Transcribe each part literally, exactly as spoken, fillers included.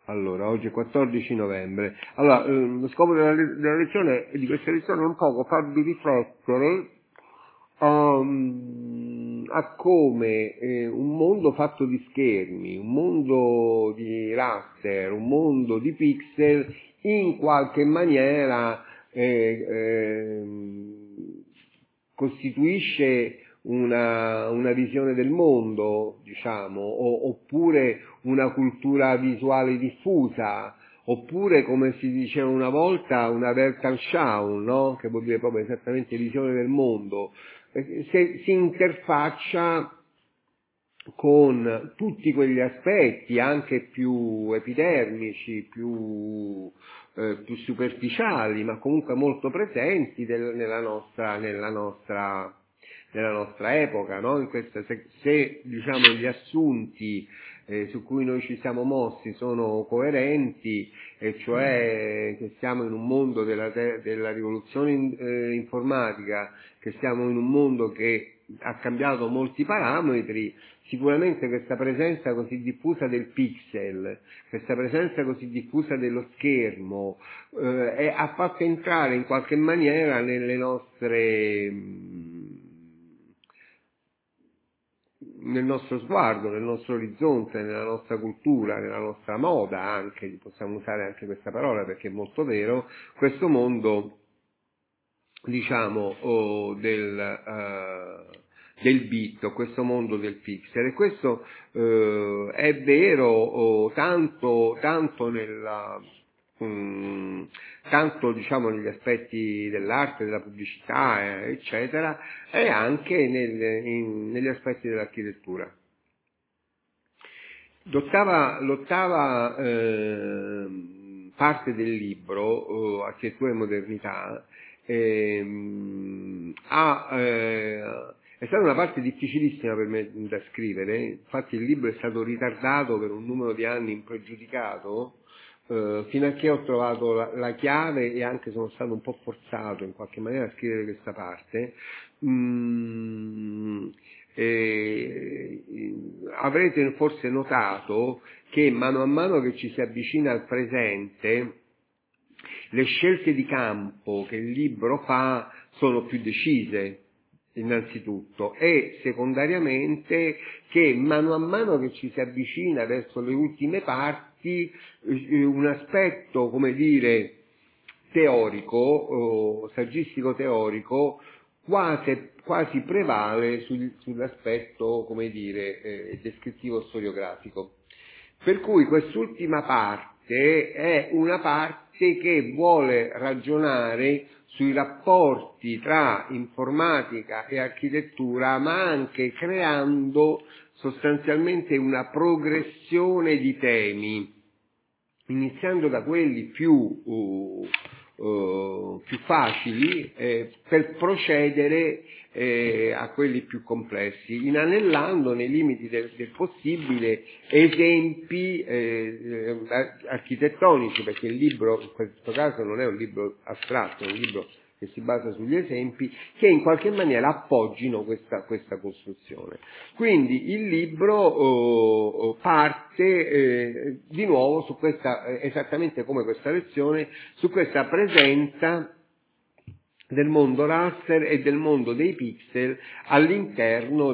Allora, oggi è quattordici novembre. Allora, eh, lo scopo della, della lezione, di questa lezione è un poco farvi riflettere um, a come eh, un mondo fatto di schermi, un mondo di raster, un mondo di pixel, in qualche maniera eh, eh, costituisce una, una visione del mondo, diciamo, o, oppure una cultura visuale diffusa, oppure, come si diceva una volta, una Weltanschauung, no? Che vuol dire proprio esattamente visione del mondo, se si interfaccia con tutti quegli aspetti, anche più epidermici, più, eh, più superficiali, ma comunque molto presenti del, nella nostra, nella nostra, nella nostra epoca, no? In questa, se, se diciamo gli assunti eh, su cui noi ci siamo mossi sono coerenti, e cioè che siamo in un mondo della, della rivoluzione in, eh, informatica, che siamo in un mondo che ha cambiato molti parametri, sicuramente questa presenza così diffusa del pixel, questa presenza così diffusa dello schermo, eh, è, ha fatto entrare in qualche maniera nelle nostre, nel nostro sguardo, nel nostro orizzonte, nella nostra cultura, nella nostra moda anche, possiamo usare anche questa parola perché è molto vero, questo mondo, diciamo, oh, del, uh, del bit, questo mondo del pixel, e questo uh, è vero oh, tanto, tanto nella, um, tanto diciamo negli aspetti dell'arte, della pubblicità, eh, eccetera, e anche nel, in, negli aspetti dell'architettura. L'ottava, l'ottava eh, parte del libro, eh, Architettura e Modernità, eh, ha, eh, è stata una parte difficilissima per me da scrivere, infatti il libro è stato ritardato per un numero di anni impregiudicato, eh, fino a che ho trovato la, la chiave, e anche sono stato un po' forzato in qualche maniera a scrivere questa parte. Mm, Eh, avrete forse notato che mano a mano che ci si avvicina al presente, le scelte di campo che il libro fa sono più decise, innanzitutto, e secondariamente che mano a mano che ci si avvicina verso le ultime parti, un aspetto, come dire, teorico, o saggistico teorico, quasi, quasi prevale sul, sull'aspetto, come dire, eh, descrittivo storiografico. Per cui quest'ultima parte è una parte che vuole ragionare sui rapporti tra informatica e architettura, ma anche creando sostanzialmente una progressione di temi, iniziando da quelli più uh, Uh, più facili eh, per procedere eh, a quelli più complessi, inanellando nei limiti del, del possibile esempi eh, architettonici, perché il libro in questo caso non è un libro astratto, è un libro che si basa sugli esempi, che in qualche maniera appoggino questa, questa costruzione. Quindi il libro oh, parte eh, di nuovo su questa, esattamente come questa lezione, su questa presenza del mondo raster e del mondo dei pixel all'interno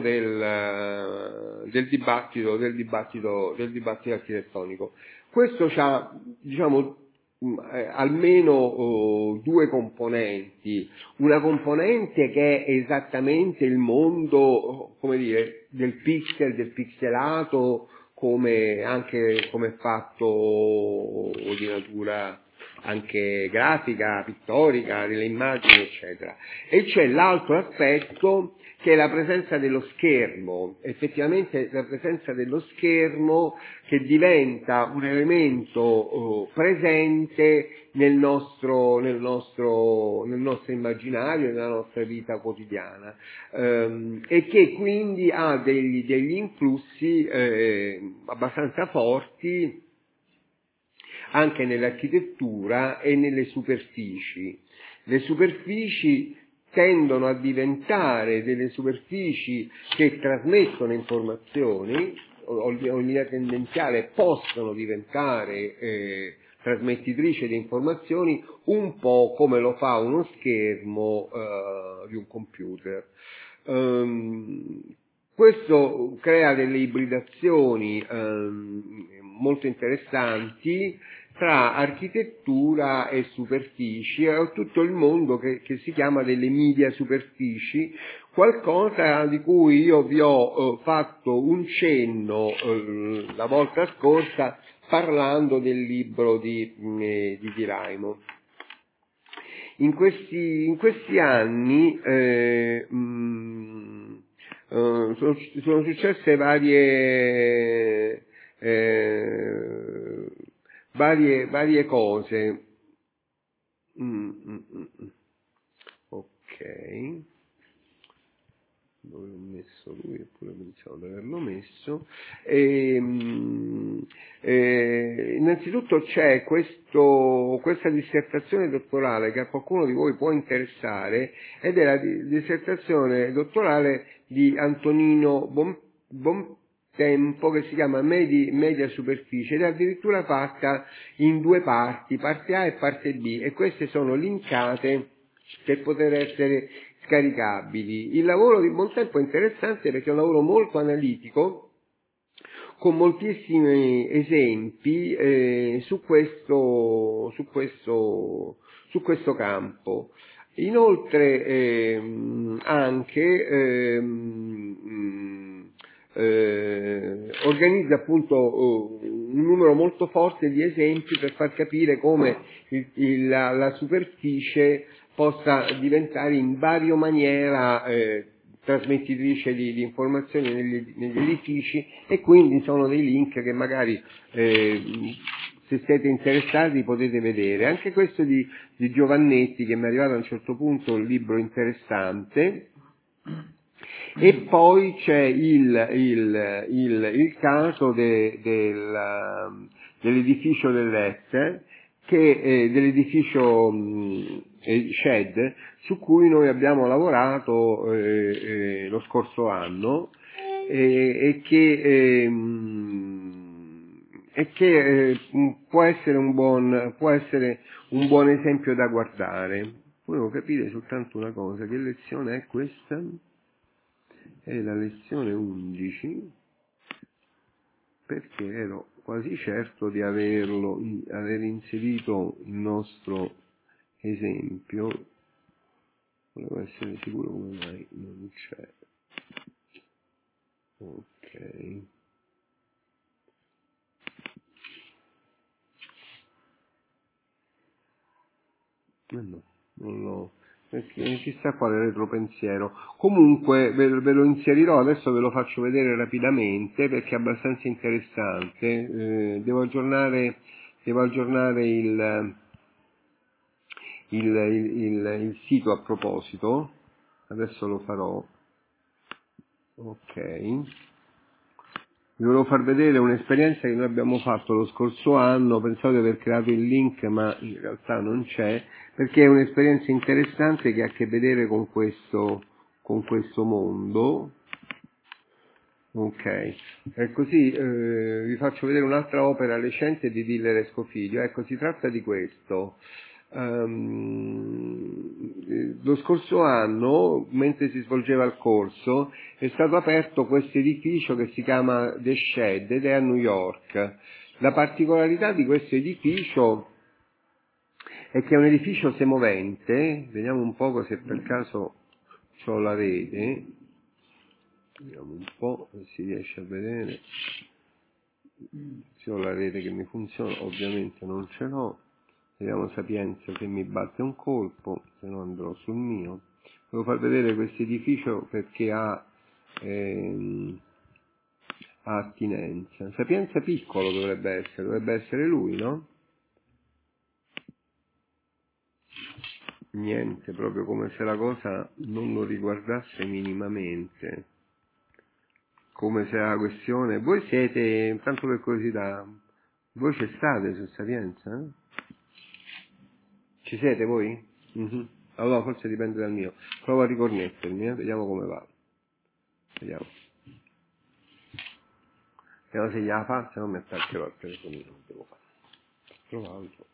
del, del dibattito, del dibattito, del dibattito architettonico. Questo ha, diciamo, Eh, almeno oh, due componenti, una componente che è esattamente il mondo, come dire, del pixel, del pixelato, come anche come fatto di natura anche grafica, pittorica, delle immagini, eccetera. E c'è l'altro aspetto che è la presenza dello schermo, effettivamente la presenza dello schermo che diventa un elemento oh, presente nel nostro, nel nostro, nel nostro immaginario, nella nostra vita quotidiana, ehm, e che quindi ha degli, degli influssi eh, abbastanza forti anche nell'architettura e nelle superfici. Le superfici tendono a diventare delle superfici che trasmettono informazioni, o, o in linea tendenziale possono diventare eh, trasmettitrice di informazioni, un po' come lo fa uno schermo eh, di un computer. Um, questo crea delle ibridazioni um, molto interessanti tra architettura e superfici, è tutto il mondo che, che si chiama delle media superfici, qualcosa di cui io vi ho eh, fatto un cenno eh, la volta scorsa parlando del libro di, eh, di Di Raimo. In questi, in questi anni eh, mh, eh, sono, sono successe varie, eh, varie, varie cose. Mm, mm, mm. Ok. Dove l'ho messo lui, eppure pensavo di averlo messo. E, eh, innanzitutto c'è questo, questa dissertazione dottorale che a qualcuno di voi può interessare, ed è la dissertazione dottorale di Antonino Bon, Bontempo, che si chiama Medi, Media Superficie, ed è addirittura fatta in due parti, parte A e parte B, e queste sono linkate per poter essere scaricabili. Il lavoro di Bontempo è interessante perché è un lavoro molto analitico, con moltissimi esempi eh, su questo, su questo, su questo campo. Inoltre ehm, anche ehm, eh, organizza appunto un numero molto forte di esempi per far capire come il, il, la, la superficie possa diventare in varia maniera eh, trasmettitrice di, di informazioni negli, negli edifici, e quindi sono dei link che magari eh, se siete interessati potete vedere. Anche questo di, di Giovannetti, che mi è arrivato a un certo punto un libro interessante. E poi c'è il, il, il, il caso de, del, dell'edificio dell'Este, che eh, dell'edificio mh, Shed, su cui noi abbiamo lavorato eh, eh, lo scorso anno, eh, e che, eh, e che eh, può essere un buon, può essere un buon esempio da guardare. Volevo capire soltanto una cosa: che lezione è questa? È la lezione undici, perché ero quasi certo di averlo, aver inserito il nostro esempio. Volevo essere sicuro come mai non c'è. Ok. Ma no, non l'ho. Perché chissà quale retropensiero. Comunque ve, ve lo inserirò, adesso ve lo faccio vedere rapidamente perché è abbastanza interessante. Eh, devo aggiornare, devo aggiornare il, il, il, il, il sito a proposito. Adesso lo farò. Ok. Vi volevo far vedere un'esperienza che noi abbiamo fatto lo scorso anno. Pensavo di aver creato il link, ma in realtà non c'è, perché è un'esperienza interessante che ha a che vedere con questo, con questo mondo. Ok, e così eh, vi faccio vedere un'altra opera recente di Diller e Scofidio. Ecco, si tratta di questo. Um, lo scorso anno, mentre si svolgeva il corso, è stato aperto questo edificio che si chiama The Shed ed è a New York. La particolarità di questo edificio è che è un edificio semovente. Vediamo un po' se per caso c'ho la rete. Vediamo un po' se si riesce a vedere. Se ho la rete che mi funziona, ovviamente non ce l'ho. Vediamo Sapienza se mi batte un colpo, se no andrò sul mio. Devo far vedere questo edificio perché ha, ehm, ha attinenza. Sapienza piccolo dovrebbe essere, dovrebbe essere lui, no? Niente, proprio come se la cosa non lo riguardasse minimamente. Come se la questione... Voi siete, tanto per curiosità, voi ci state su Sapienza? Eh? Ci siete voi? Mhm. Allora forse dipende dal mio. Provo a riconnettermi, eh? Vediamo come va. Vediamo. Vediamo se gliela fa, se non mi attaccherò al telefonino, devo fare. Trovato.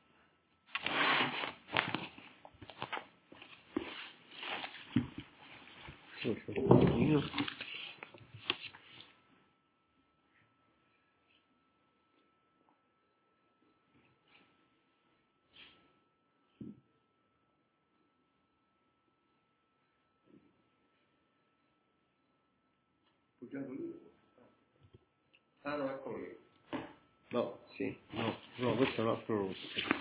Sì, c'è un telefonino. Ah no, eccolo lì. No, sì, no, no, questo è un altro rosso.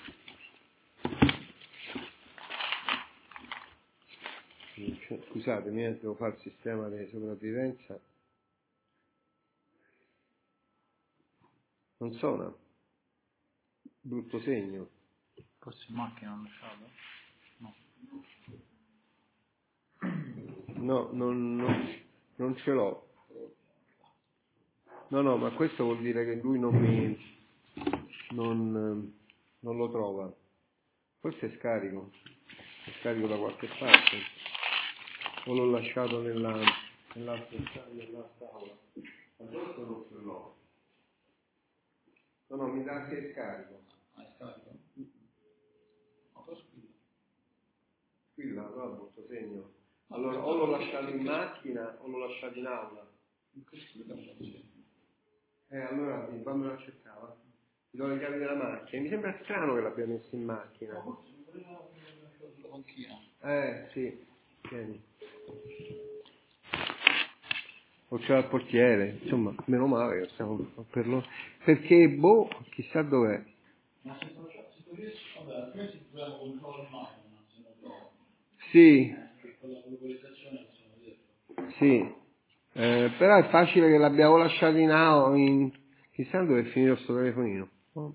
Scusatemi, eh, devo fare il sistema di sopravvivenza. Non suona. Brutto segno. Forse in macchina hanno lasciato? No. No, non, non, non ce l'ho. No, no, ma questo vuol dire che lui non mi... non, non lo trova. Forse è scarico. È scarico da qualche parte. O l'ho lasciato nella... nell'altra nell'altra aula. Adesso non ce l'ho. No, no, mi dà che è scarico. Ah, è scarico? Ma cosa squilla? Squilla, no, brutto segno. Allora, o l'ho lasciato in macchina o l'ho lasciato in aula. Che squilla non c'è? Eh, allora sì, quando la cercava? Ti do le chiavi della macchina. Mi sembra strano che l'abbia messo in macchina. Ma forse non voleva lasciato sulla panchina. Eh, sì. Tieni. O c'era il portiere, insomma, meno male che stiamo per lo... Perché, boh, chissà dov'è. Ma se tu riesci, vabbè, altrimenti proviamo con il colore in macchina, se non lo... Sì, Che con la localizzazione possiamo vederlo. sì. Eh, però è facile che l'abbiamo lasciato in aula, in... chissà dove è finito sto telefonino. Oh.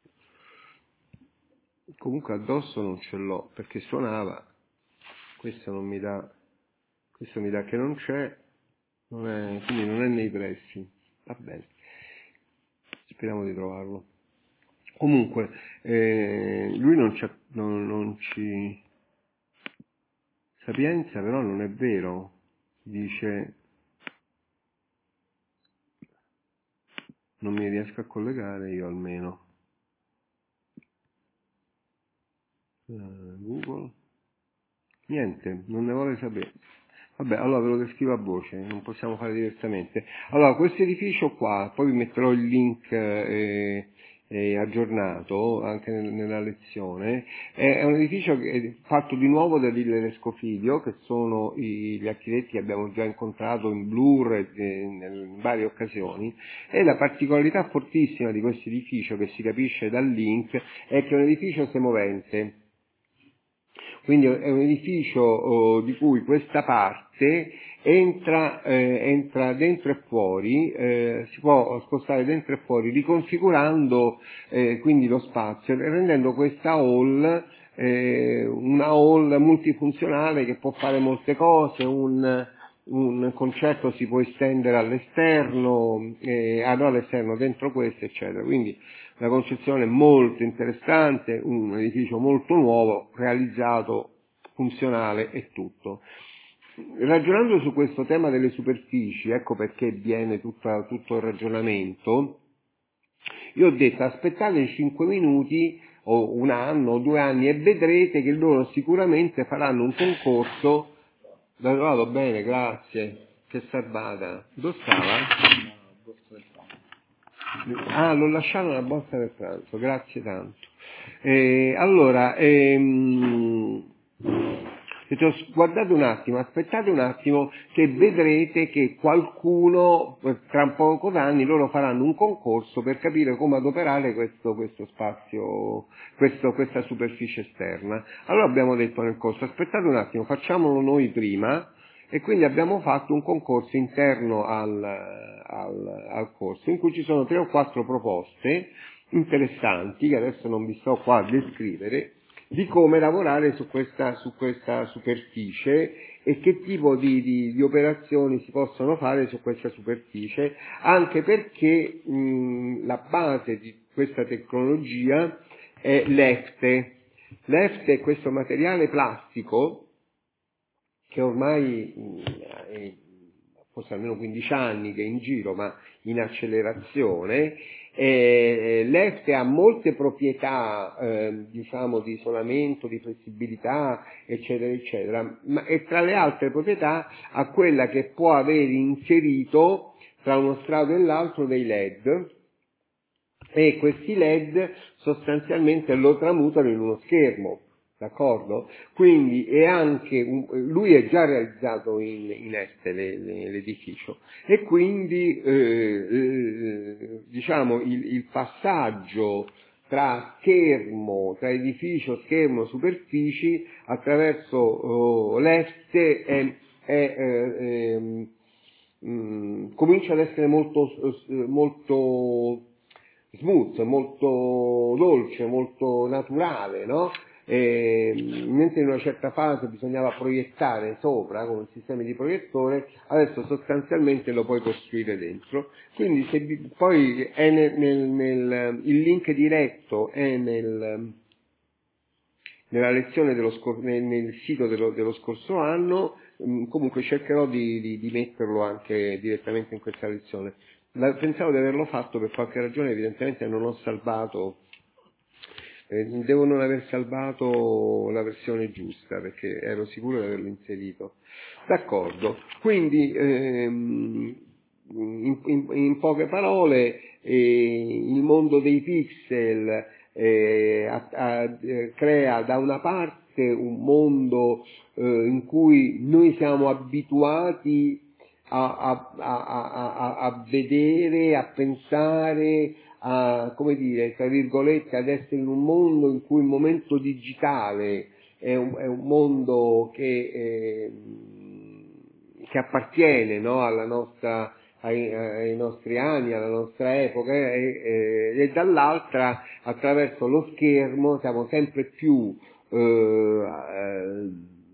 Comunque addosso non ce l'ho, perché suonava. Questo non mi dà... Questo mi dà che non c'è, non è... quindi non è nei pressi. Va bene. Speriamo di trovarlo. Comunque, eh, lui non, c'ha, non, non ci... Sapienza però non è vero. Dice... Non mi riesco a collegare io almeno. Uh, Google. Niente, non ne vuole sapere. Vabbè, allora ve lo descrivo a voce, non possiamo fare diversamente. Allora, questo edificio qua, poi vi metterò il link eh, eh, aggiornato anche nel, nella lezione, è, è un edificio che è fatto di nuovo da Lille Scofidio, che sono i, gli architetti che abbiamo già incontrato in Blur e in varie occasioni, e la particolarità fortissima di questo edificio, che si capisce dal link, è che è un edificio semovente. Quindi è un edificio oh, di cui questa parte entra, eh, entra dentro e fuori, eh, si può spostare dentro e fuori, riconfigurando eh, quindi lo spazio, rendendo questa hall eh, una hall multifunzionale che può fare molte cose, un, un concerto si può estendere all'esterno, eh, ah, no, all'esterno, dentro questo, eccetera. Quindi una concezione molto interessante, un edificio molto nuovo, realizzato, funzionale e tutto. Ragionando su questo tema delle superfici, ecco perché viene tutta, tutto il ragionamento, io ho detto aspettate cinque minuti o un anno o due anni e vedrete che loro sicuramente faranno un concorso. L'ho trovato bene, grazie, che salvata. Dove stava? Ah, l'ho lasciato nella borsa del pranzo, grazie tanto. Eh, allora, ehm, detto, guardate un attimo, aspettate un attimo che vedrete che qualcuno, tra un poco d'anni, loro faranno un concorso per capire come adoperare questo, questo spazio, questo, questa superficie esterna. Allora abbiamo detto nel corso, aspettate un attimo, facciamolo noi prima, e quindi abbiamo fatto un concorso interno al, al, al corso in cui ci sono tre o quattro proposte interessanti che adesso non vi sto qua a descrivere di come lavorare su questa, su questa superficie e che tipo di, di, di operazioni si possono fare su questa superficie, anche perché mh, la base di questa tecnologia è l'E F T E. L'E F T E è questo materiale plastico che ormai è forse almeno quindici anni che è in giro, ma in accelerazione. Eh, L'E F T ha molte proprietà, eh, diciamo, di isolamento, di flessibilità, eccetera, eccetera, ma, e tra le altre proprietà ha quella che può avere inserito tra uno strato e l'altro dei L E D, e questi L E D sostanzialmente lo tramutano in uno schermo. D'accordo? Quindi è anche un, lui è già realizzato in, in este le, le, l'edificio, e quindi eh, eh, diciamo il, il passaggio tra schermo, tra edificio, schermo, superfici attraverso oh, l'este è, è, è, è, mh, comincia ad essere molto, molto smooth, molto dolce, molto naturale, no? E, mentre in una certa fase bisognava proiettare sopra con sistemi di proiettore, adesso sostanzialmente lo puoi costruire dentro. Quindi se poi è nel, nel, nel, il link diretto è nel, nella lezione dello scor- nel, nel sito dello, dello scorso anno, comunque cercherò di, di, di metterlo anche direttamente in questa lezione. La, pensavo di averlo fatto, per qualche ragione evidentemente non ho salvato. Eh, devo non aver salvato la versione giusta, perché ero sicuro di averlo inserito. D'accordo, quindi ehm, in, in, in poche parole eh, il mondo dei pixel eh, a, a, eh, crea da una parte un mondo eh, in cui noi siamo abituati a, a, a, a, a vedere, a pensare, a, come dire, tra virgolette, ad essere in un mondo in cui il momento digitale è un, è un mondo che, eh, che appartiene, no, alla nostra, ai, ai nostri anni, alla nostra epoca, e, e, e dall'altra attraverso lo schermo siamo sempre più eh, eh,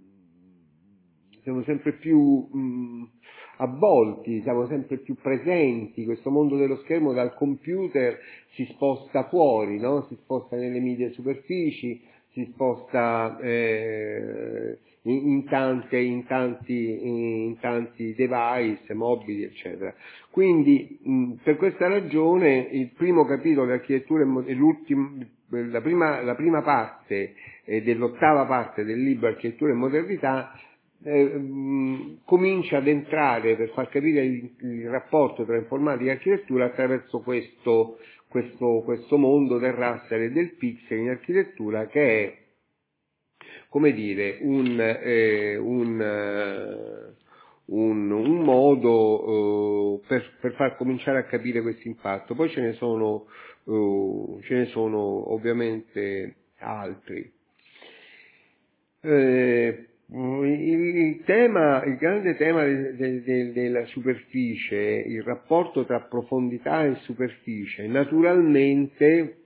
siamo sempre più mh, avvolti, siamo sempre più presenti. Questo mondo dello schermo dal computer si sposta fuori, no? Si sposta nelle medie superfici, si sposta eh, in, in, tante, in, tanti, in tanti device, mobili, eccetera. Quindi mh, per questa ragione il primo capitolo di architettura e l'ultimo, la prima, la prima parte eh, dell'ottava parte del libro Architettura e modernità Eh, mh, comincia ad entrare per far capire il, il rapporto tra informatica e architettura attraverso questo, questo, questo mondo del raster e del pixel in architettura, che è, come dire, un, eh, un, uh, un, un modo uh, per, per far cominciare a capire questo impatto. Poi ce ne sono, uh, ce ne sono ovviamente altri. Eh, Il tema, il grande tema de, de, de, della superficie, il rapporto tra profondità e superficie, naturalmente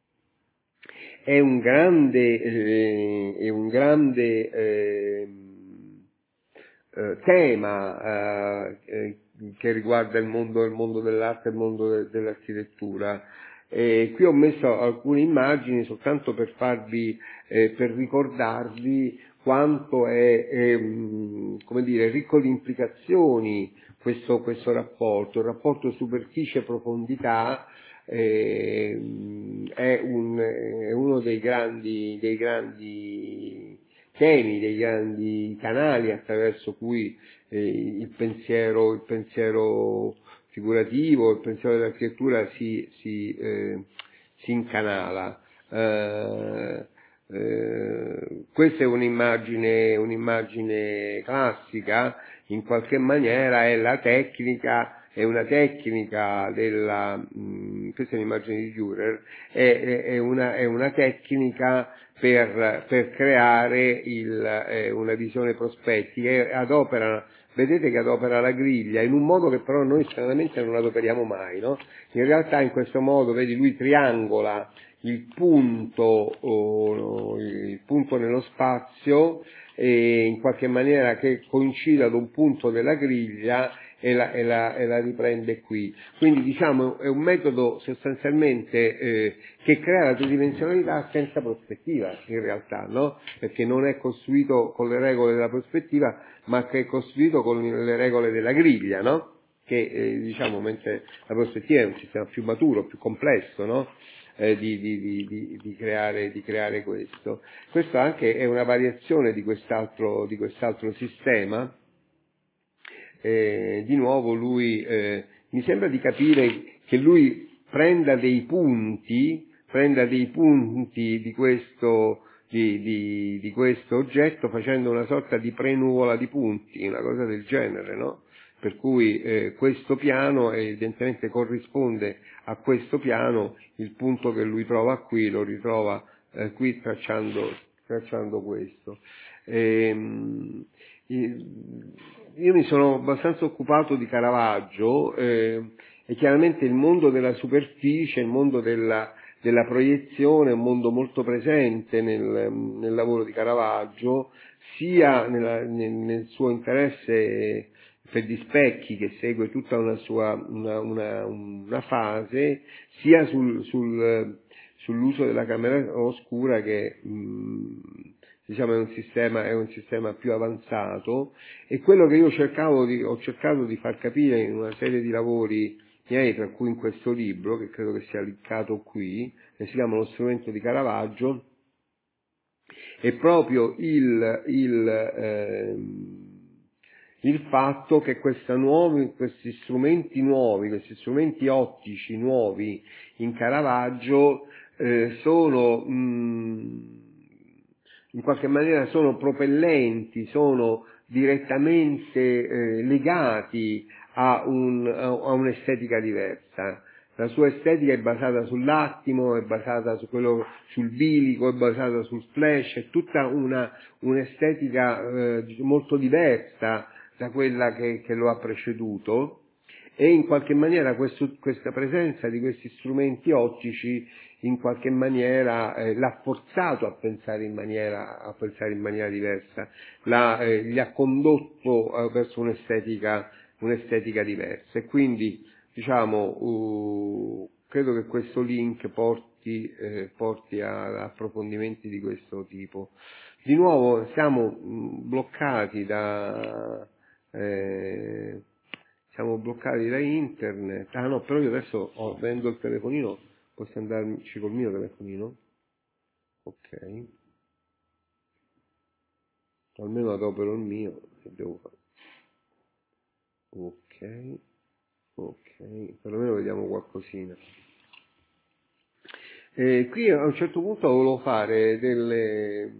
è un grande, eh, è un grande eh, eh, tema eh, che riguarda il mondo, il mondo dell'arte e il mondo de, dell'architettura. E qui ho messo alcune immagini soltanto per farvi, eh, per ricordarvi quanto è, è come dire, ricco di implicazioni questo, questo rapporto. Il rapporto superficie-profondità eh, è, un, è uno dei grandi, dei grandi temi, dei grandi canali attraverso cui eh, il pensiero, il pensiero figurativo, il pensiero dell'architettura si, si, eh, si incanala. Eh, Eh, questa è un'immagine, un'immagine classica, in qualche maniera è la tecnica, è una tecnica della, mh, questa è un'immagine di Dürer, è, è, una, è una tecnica per, per creare il, eh, una visione prospettica, e adopera, vedete che adopera la griglia in un modo che però noi stranamente non adoperiamo mai, no? In realtà in questo modo, vedi, lui triangola il punto, oh, il punto nello spazio e in qualche maniera che coincida ad un punto della griglia e la, e la, e la riprende qui. Quindi diciamo è un metodo sostanzialmente eh, che crea la tridimensionalità senza prospettiva in realtà, no? Perché non è costruito con le regole della prospettiva, ma che è costruito con le regole della griglia, no? Che eh, diciamo, mentre la prospettiva è un sistema più maturo, più complesso, no? Eh, di, di, di, di, di, creare, di creare questo. Questo anche è una variazione di quest'altro, di quest'altro sistema. Eh, di nuovo lui, eh, mi sembra di capire che lui prenda dei punti, prenda dei punti di questo, di, di, di questo oggetto facendo una sorta di prenuvola di punti, una cosa del genere, no? Per cui eh, questo piano evidentemente corrisponde a questo piano, il punto che lui trova qui lo ritrova eh, qui tracciando, tracciando questo. Ehm, io mi sono abbastanza occupato di Caravaggio eh, e chiaramente il mondo della superficie, il mondo della, della proiezione è un mondo molto presente nel, nel lavoro di Caravaggio, sia nella, nel, nel suo interesse per gli specchi, che segue tutta una sua una, una, una fase, sia sul, sul, sull'uso della camera oscura che mh, diciamo è un sistema è un sistema più avanzato, e quello che io cercavo di, ho cercato di far capire in una serie di lavori miei, tra cui in questo libro, che credo che sia linkato qui, che si chiama Lo strumento di Caravaggio, è proprio il, il eh, il fatto che questa nuovi, questi strumenti nuovi, questi strumenti ottici nuovi in Caravaggio eh, sono mh, in qualche maniera sono propellenti, sono direttamente eh, legati a, un, a un'estetica diversa. La sua estetica è basata sull'attimo, è basata su quello, sul bilico, è basata sul flash, è tutta una, un'estetica eh, molto diversa da quella che, che lo ha preceduto, e in qualche maniera questo, questa presenza di questi strumenti ottici in qualche maniera eh, l'ha forzato a pensare in maniera, a pensare in maniera diversa, l'ha, eh, gli ha condotto eh, verso un'estetica, un'estetica diversa, e quindi diciamo uh, credo che questo link porti, eh, porti a, a approfondimenti di questo tipo. Di nuovo siamo mh, bloccati da eh, siamo bloccati da internet. Ah no, però io adesso ho, avendo il telefonino, posso andarci col mio telefonino? Ok. Almeno adopero il mio, che devo fare? Ok. Ok, perlomeno vediamo qualcosina. Eh, qui a un certo punto volevo fare delle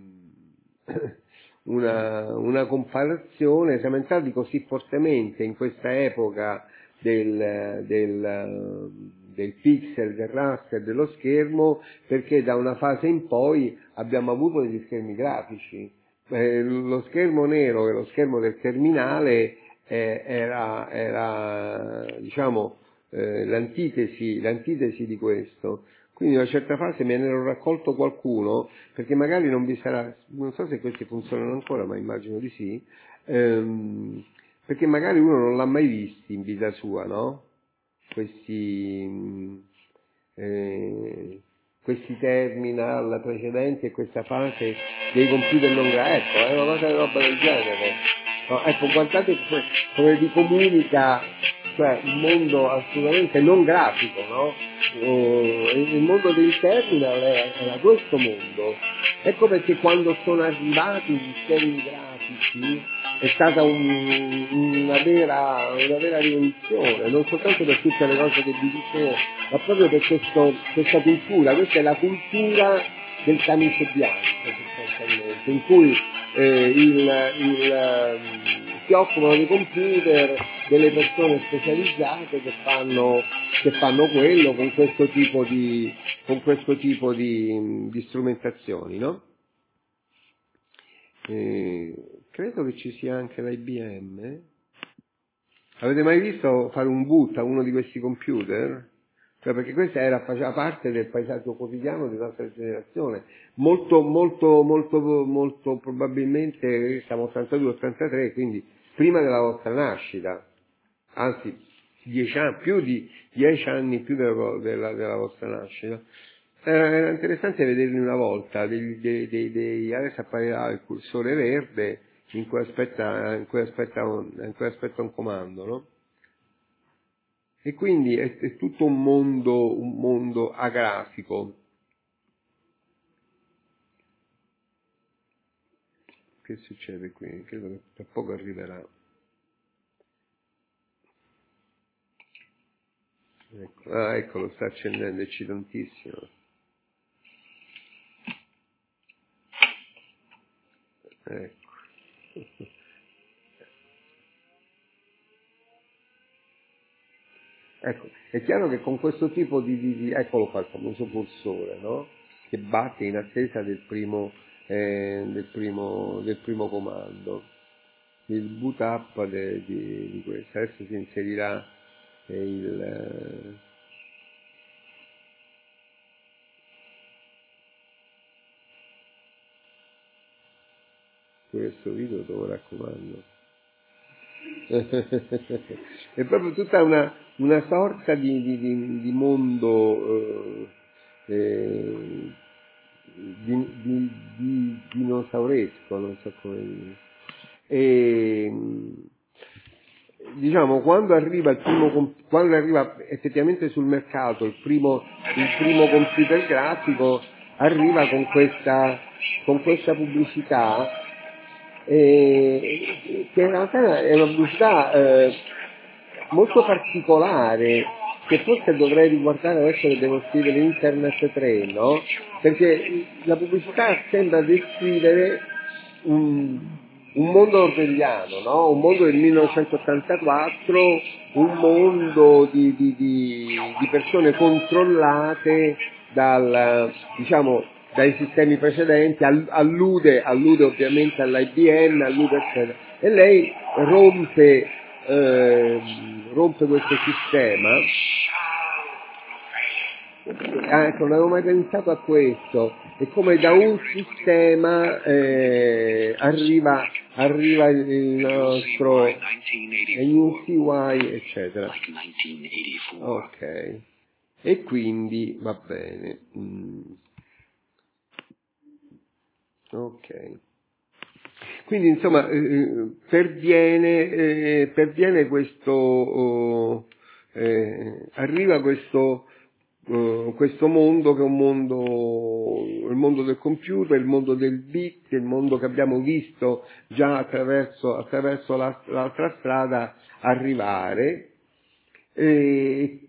una, una comparazione. Siamo entrati così fortemente in questa epoca del, del, del pixel, del raster, dello schermo, perché da una fase in poi abbiamo avuto degli schermi grafici. Eh, lo schermo nero e lo schermo del terminale eh, era, era diciamo eh, l'antitesi, l'antitesi di questo. Quindi in una certa fase me ne ero raccolto qualcuno, perché magari non vi sarà, non so se questi funzionano ancora, ma immagino di sì, ehm, perché magari uno non l'ha mai visti in vita sua, no? Questi, eh, questi terminal precedenti e questa fase dei computer non grafici, ecco, è una cosa di roba del genere. No, ecco, guardate come, come vi comunica, cioè un mondo assolutamente non grafico, no? Uh, il mondo dei terminal era, era questo mondo. Ecco perché quando sono arrivati gli schermi grafici è stata un, una, vera, una vera rivoluzione, non soltanto per tutte le cose che vi dicevo, ma proprio per questo, questa cultura. Questa è la cultura del camice bianco, sostanzialmente, in cui eh, il, il, si occupano dei computer delle persone specializzate che fanno, che fanno quello con questo tipo di, con questo tipo di, di strumentazioni, no? Eh, credo che ci sia anche l'I B M. Avete mai visto fare un boot a uno di questi computer? cioè perché questa era, faceva parte del paesaggio quotidiano di un'altra generazione, molto, molto, molto, molto probabilmente siamo ottantadue ottantatré, quindi prima della vostra nascita, anzi dieci anni, più di dieci anni più della, della, della vostra nascita. Era, era interessante vederli una volta, dei, dei, dei, dei, adesso apparirà il cursore verde in cui aspetta, in cui aspetta, un, in cui aspetta un comando, no? E quindi è, è tutto un mondo, un mondo agrafico. Che succede qui? Credo che tra poco arriverà. Ecco. Ah, ecco, lo sta accendendo, è eccitantissimo. Ecco. Ecco, è chiaro che con questo tipo di, di, di eccolo qua il famoso cursore, no? Che batte in attesa del primo, eh, del primo, del primo comando, il boot up de, di, di questo. Adesso si inserirà eh, il, eh, questo video, te lo raccomando. È proprio tutta una, una sorta di, di, di, di mondo eh, eh, di, di, di dinosauresco, non so come dire. E, diciamo, quando arriva il primo, quando arriva effettivamente sul mercato il primo, il primo computer grafico, arriva con questa, con questa pubblicità, eh, che in realtà è una pubblicità eh, molto particolare, che forse dovrei riguardare adesso che devo scrivere Internet tre, no? Perché la pubblicità sembra descrivere un, un mondo orwelliano, no? Un mondo del millenovecentottantaquattro, un mondo di, di, di, di persone controllate dal, diciamo, dai sistemi precedenti, allude, allude ovviamente all'I B M, allude eccetera. E lei rompe, eh, rompe questo sistema. Ah, ecco, non avevo mai pensato a questo. È come da un sistema eh, arriva, arriva il nostro N C Y, eccetera. Ok. E quindi va bene. Mm. Ok. Quindi insomma eh, perviene, eh, perviene questo, oh, eh, arriva questo, uh, questo mondo che è un mondo, il mondo del computer, il mondo del bit, il mondo che abbiamo visto già attraverso, attraverso la, l'altra strada arrivare. E,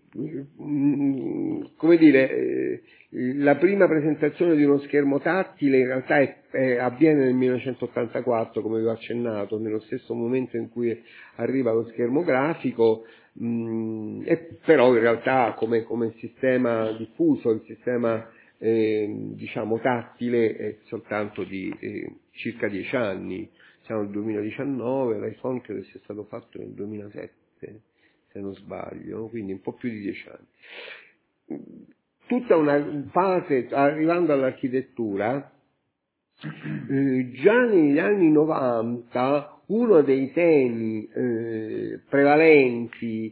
come dire, eh, la prima presentazione di uno schermo tattile in realtà è, è, avviene nel millenovecentottantaquattro, come vi ho accennato, nello stesso momento in cui arriva lo schermo grafico, mh, e però in realtà come, come sistema diffuso, il sistema eh, diciamo tattile è soltanto di eh, circa dieci anni. Siamo nel duemiladiciannove, l'iPhone credo sia stato fatto nel duemilasette, se non sbaglio, quindi un po' più di dieci anni. Tutta una fase, arrivando all'architettura, eh, già negli anni novanta uno dei temi eh, prevalenti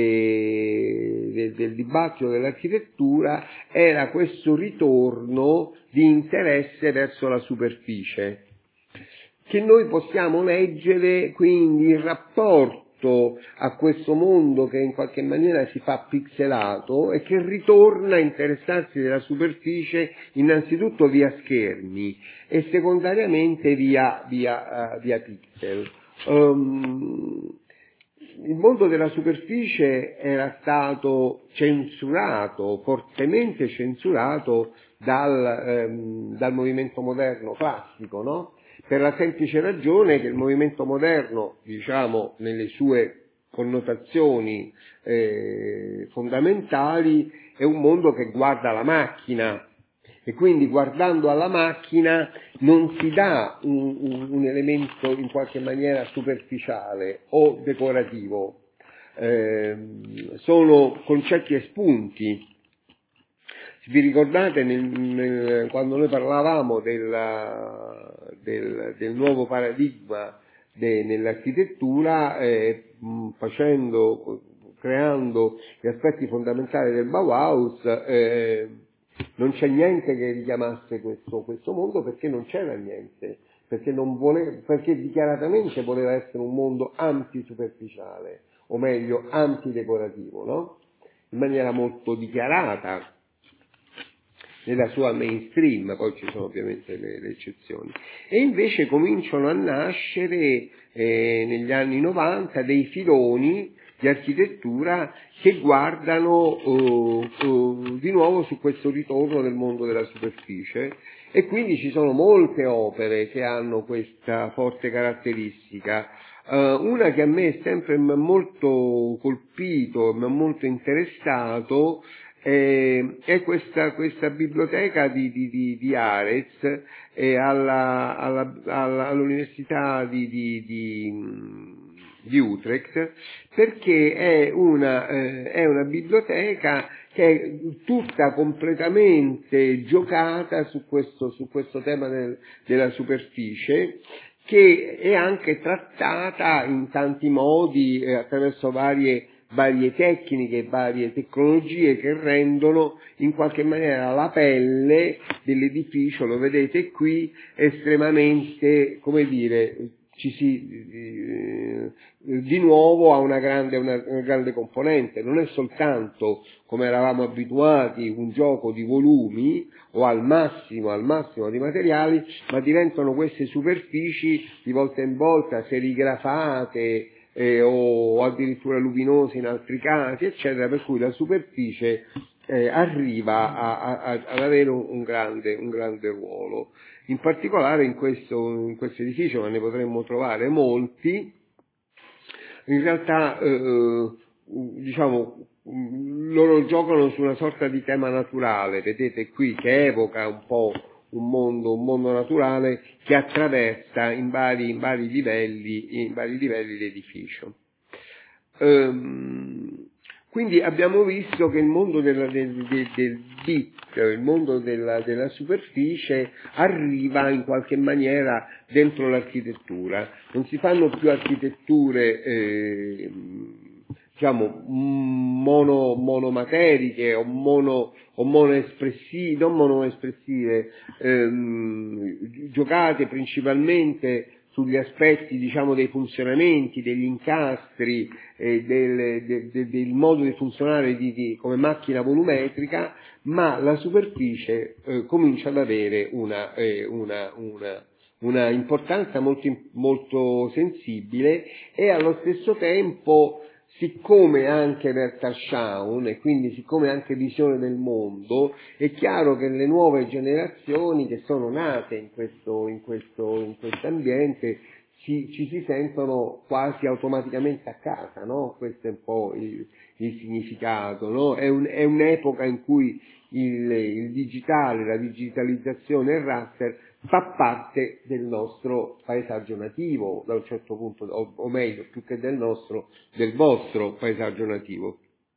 eh, del, del dibattito dell'architettura era questo ritorno di interesse verso la superficie, che noi possiamo leggere quindi in rapporto a questo mondo che in qualche maniera si fa pixelato e che ritorna a interessarsi della superficie innanzitutto via schermi e secondariamente via, via, uh, via pixel. Um, il mondo della superficie era stato censurato, fortemente censurato dal, ehm, dal movimento moderno classico, no? Per la semplice ragione che il movimento moderno, diciamo, nelle sue connotazioni eh, fondamentali, è un mondo che guarda la macchina e quindi guardando alla macchina non si dà un, un, un elemento in qualche maniera superficiale o decorativo. eh, sono concetti espunti. Vi ricordate nel, nel, quando noi parlavamo della, del, del nuovo paradigma de, nell'architettura, eh, facendo, creando gli aspetti fondamentali del Bauhaus, eh, non c'è niente che richiamasse questo, questo mondo, perché non c'era niente, perché, non voleva, perché dichiaratamente voleva essere un mondo antisuperficiale, o meglio antidecorativo, no? In maniera molto dichiarata nella sua mainstream, poi ci sono ovviamente le, le eccezioni. E invece cominciano a nascere eh, negli anni novanta dei filoni di architettura che guardano uh, uh, di nuovo su questo ritorno del mondo della superficie, e quindi ci sono molte opere che hanno questa forte caratteristica. Uh, una che a me è sempre molto colpito, mi ha molto interessato, eh, è questa, questa biblioteca di, di, di, di Arez eh, alla, alla, alla, all'università di, di, di, di Utrecht, perché è una, eh, è una biblioteca che è tutta completamente giocata su questo, su questo tema del, della superficie, che è anche trattata in tanti modi eh, attraverso varie, varie tecniche, varie tecnologie che rendono in qualche maniera la pelle dell'edificio, lo vedete qui, estremamente, come dire, ci si, eh, di nuovo ha una grande, una, una grande componente, non è soltanto, come eravamo abituati, un gioco di volumi o al massimo, al massimo di materiali, ma diventano queste superfici di volta in volta serigrafate eh, o addirittura luminose in altri casi, eccetera, per cui la superficie eh, arriva a, a, ad avere un, un, grande, un grande ruolo. In particolare in questo, in questo edificio, ma ne potremmo trovare molti, in realtà eh, diciamo loro giocano su una sorta di tema naturale, vedete qui, che evoca un po' un mondo, un mondo naturale che attraversa in vari, in vari livelli, in vari livelli l'edificio. Ehm, quindi abbiamo visto che il mondo della, del, del, del bit, il mondo della, della superficie arriva in qualche maniera dentro l'architettura. Non si fanno più architetture eh, diciamo mono, monomateriche o mono o monoespressive, non monoespressive, ehm, giocate principalmente sugli aspetti, diciamo, dei funzionamenti, degli incastri, eh, del, del, del, del modo di funzionare di, di, come macchina volumetrica, ma la superficie eh, comincia ad avere una, eh, una, una, una importanza molto, molto sensibile, e allo stesso tempo, siccome anche Weltanschauung, e quindi siccome anche visione del mondo, è chiaro che le nuove generazioni che sono nate in questo, in questo, in questo ambiente ci, ci si sentono quasi automaticamente a casa, no? Questo è un po' il, il significato, no? È, un, è un'epoca in cui il, il digitale, la digitalizzazione e il raster fa parte del nostro paesaggio nativo, da un certo punto, o, o meglio, più che del nostro, del vostro paesaggio nativo.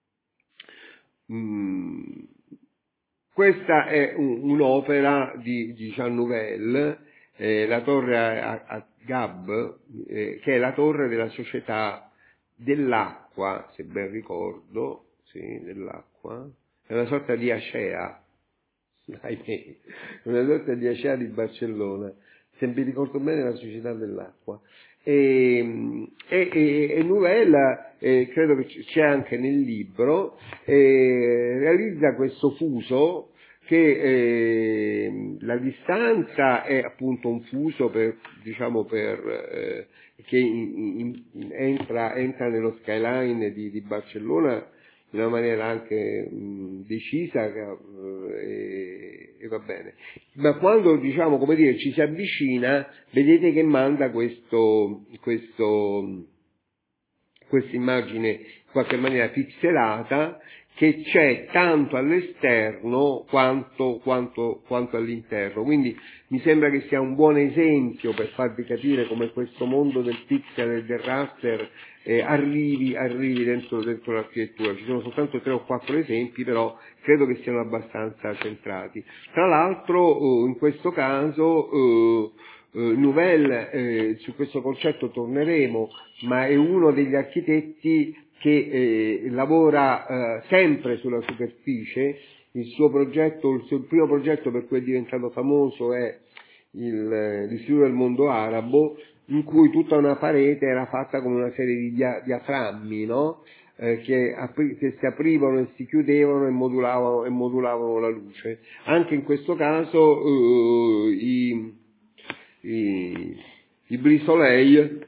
Mm. Questa è un, un'opera di, di Jean Nouvel, eh, la torre a, a Gab, eh, che è la torre della società dell'acqua, se ben ricordo, sì, dell'acqua, è una sorta di Acea, una sorta di Acea di Barcellona, se mi ricordo bene, la società dell'acqua. E, e, e, e Nouvel, eh, credo che c'è anche nel libro, eh, realizza questo fuso che eh, la distanza è appunto un fuso per, diciamo, per, eh, che in, in, entra, entra nello skyline di, di Barcellona in una maniera anche mh, decisa eh, e, e va bene. Ma quando, diciamo, come dire, ci si avvicina, vedete che manda questo, questo, questa immagine in qualche maniera pixelata, che c'è tanto all'esterno quanto, quanto, quanto all'interno. Quindi mi sembra che sia un buon esempio per farvi capire come questo mondo del pixel e del raster eh, arrivi, arrivi dentro, dentro l'architettura. Ci sono soltanto tre o quattro esempi, però credo che siano abbastanza centrati. Tra l'altro eh, in questo caso eh, eh, Nouvel, eh, su questo concetto torneremo, ma è uno degli architetti che eh, lavora eh, sempre sulla superficie. Il suo progetto, il suo il primo progetto per cui è diventato famoso è il, l'Istituto del mondo arabo, in cui tutta una parete era fatta con una serie di dia, diaframmi, no? eh, che, apri, che si aprivano e si chiudevano e modulavano, e modulavano la luce. Anche in questo caso eh, i, i, i Brisoleil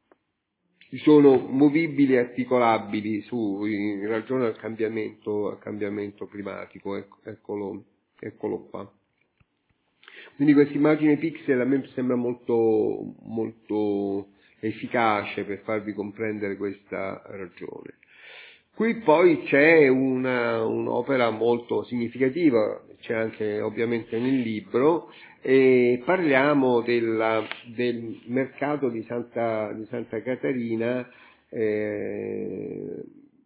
sono movibili e articolabili su, in ragione del cambiamento, al cambiamento climatico, ecco, eccolo, eccolo qua. Quindi questa immagine pixel a me sembra molto, molto efficace per farvi comprendere questa ragione. Qui poi c'è una, un'opera molto significativa, c'è anche ovviamente nel libro, e parliamo della, del mercato di Santa, di Santa Caterina, eh,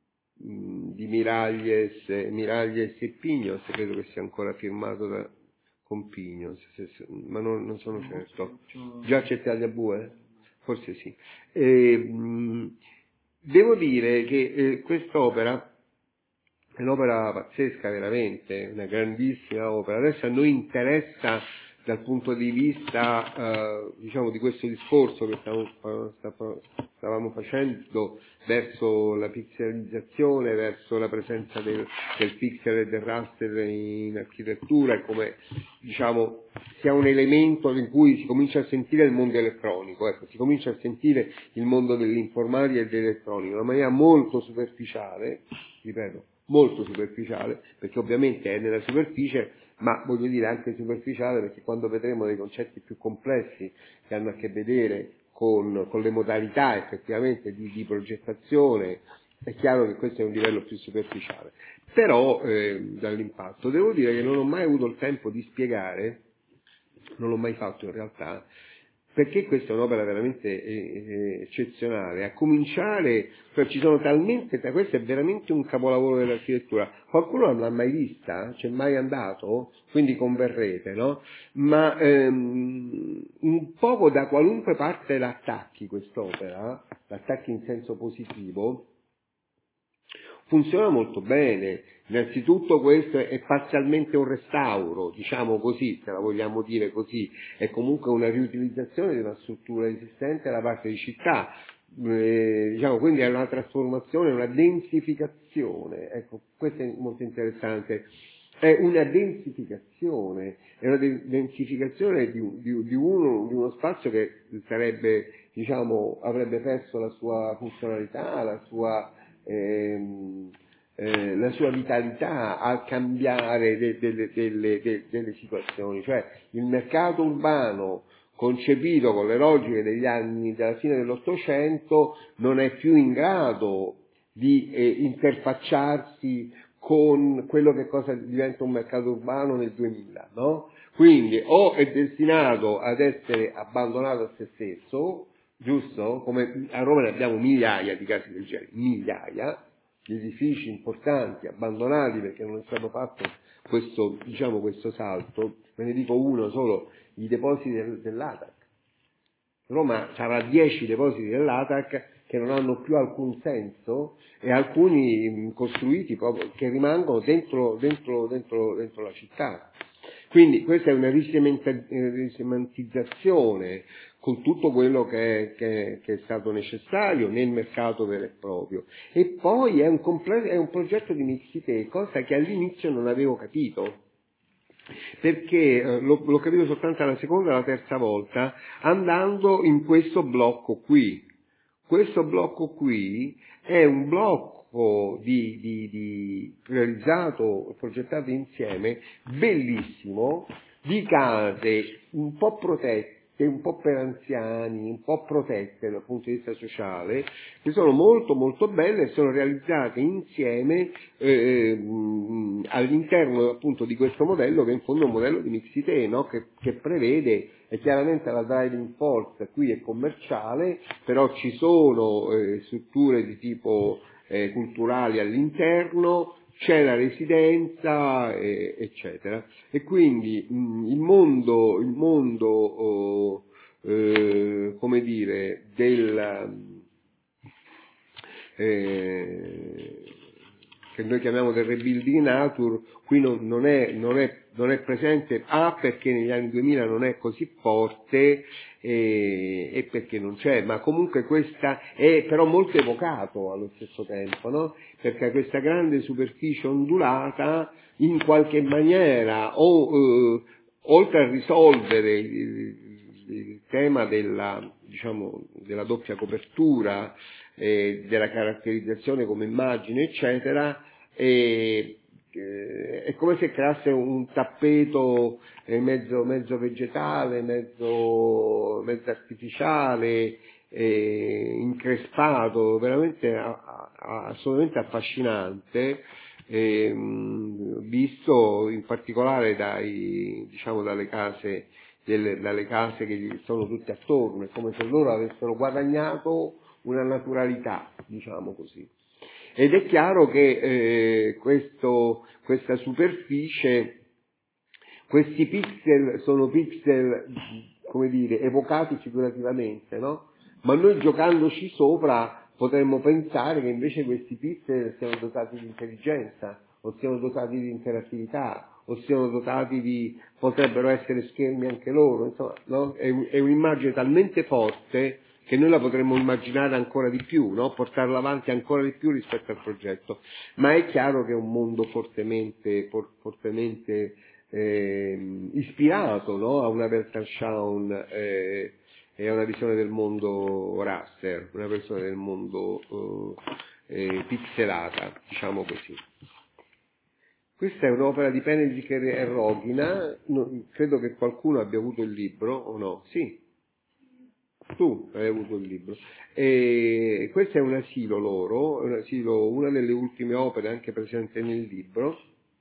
di Miralles, Miralles e Pignos, credo che sia ancora firmato da, con Pignos, se, se, ma non, non sono certo. Già c'è Tagliabue? Forse sì. E, mh, devo dire che eh, quest'opera è un'opera pazzesca, veramente, una grandissima opera. Adesso a noi interessa dal punto di vista, eh, diciamo, di questo discorso che stavamo, stavamo facendo verso la pixelizzazione, verso la presenza del, del pixel e del raster in architettura, e come, diciamo, sia un elemento in cui si comincia a sentire il mondo elettronico, ecco, si comincia a sentire il mondo dell'informatica e dell'elettronica in una maniera molto superficiale, ripeto, molto superficiale, perché ovviamente è nella superficie, ma voglio dire anche superficiale perché quando vedremo dei concetti più complessi che hanno a che vedere con, con le modalità effettivamente di, di progettazione, è chiaro che questo è un livello più superficiale. Però eh, dall'impatto devo dire che non ho mai avuto il tempo di spiegare, non l'ho mai fatto in realtà, perché questa è un'opera veramente eh, eccezionale, a cominciare, cioè ci sono talmente, questo è veramente un capolavoro dell'architettura, qualcuno non l'ha mai vista, c'è mai andato, quindi converrete, no? Ma ehm, un poco da qualunque parte l'attacchi quest'opera, l'attacchi in senso positivo, funziona molto bene. Innanzitutto questo è parzialmente un restauro, diciamo così, se la vogliamo dire così, è comunque una riutilizzazione di una struttura esistente da parte di città, eh, diciamo, quindi è una trasformazione, una densificazione, ecco, questo è molto interessante. È una densificazione, è una densificazione di, di, di, uno, di uno spazio che sarebbe, diciamo, avrebbe perso la sua funzionalità, la sua Ehm, eh, la sua vitalità al cambiare de, de, de, delle, de, delle situazioni, cioè il mercato urbano concepito con le logiche degli anni della fine dell'Ottocento non è più in grado di eh, interfacciarsi con quello che cosa diventa un mercato urbano nel duemila, no? Quindi o è destinato ad essere abbandonato a se stesso, giusto? Come a Roma ne abbiamo migliaia di casi del genere, migliaia di edifici importanti abbandonati perché non è stato fatto questo, diciamo, questo salto. Ve ne dico uno solo, i depositi del, dell'A T A C. Roma avrà dieci depositi dell'A T A C che non hanno più alcun senso e alcuni costruiti proprio che rimangono dentro, dentro, dentro, dentro la città. Quindi questa è una risemantizzazione con tutto quello che è, che, che è stato necessario nel mercato vero e proprio. E poi è un, complesso, è un progetto di mixité, cosa che all'inizio non avevo capito, perché eh, l'ho, l'ho capito soltanto alla seconda e alla terza volta andando in questo blocco qui. Questo blocco qui è un blocco di, di, di realizzato, progettato insieme, bellissimo, di case un po' protette, un po' per anziani, un po' protette dal punto di vista sociale, che sono molto molto belle e sono realizzate insieme eh, mh, all'interno appunto di questo modello, che in fondo è un modello di mixité, no? che, che prevede, e chiaramente la driving force qui è commerciale, però ci sono eh, strutture di tipo eh, culturali all'interno, c'è la residenza, eh, eccetera. E quindi mh, il mondo, il mondo oh, eh, come dire, del, eh, che noi chiamiamo del rebuilding nature, qui non, non, è, non, è, non è presente, A perché negli anni duemila non è così forte, e, e perché non c'è, ma comunque questa è però molto evocato allo stesso tempo, no? Perché questa grande superficie ondulata in qualche maniera, o, eh, oltre a risolvere il, il tema della, diciamo, della doppia copertura, eh, della caratterizzazione come immagine, eccetera, e, eh, è come se creasse un tappeto eh, mezzo, mezzo vegetale, mezzo, mezzo artificiale, eh, increspato, veramente a, a, assolutamente affascinante, eh, visto in particolare dai, diciamo, dalle case, delle, dalle case che gli sono tutte attorno, è come se loro avessero guadagnato una naturalità, diciamo così. Ed è chiaro che eh, questo, questa superficie, questi pixel sono pixel, come dire, evocati figurativamente, no? Ma noi giocandoci sopra potremmo pensare che invece questi pixel siano dotati di intelligenza, o siano dotati di interattività, o siano dotati di, potrebbero essere schermi anche loro, insomma, no? È, è un'immagine talmente forte che noi la potremmo immaginare ancora di più, no? Portarla avanti ancora di più rispetto al progetto. Ma è chiaro che è un mondo fortemente, for, fortemente eh, ispirato, no? A una Weltanschauung eh, e a una visione del mondo raster, una visione del mondo eh, eh, pixelata, diciamo così. Questa è un'opera di Penziker e Rogina, no, credo che qualcuno abbia avuto il libro, o no? Sì. Tu hai avuto il libro. E questo è un asilo loro, un asilo, una delle ultime opere anche presente nel libro,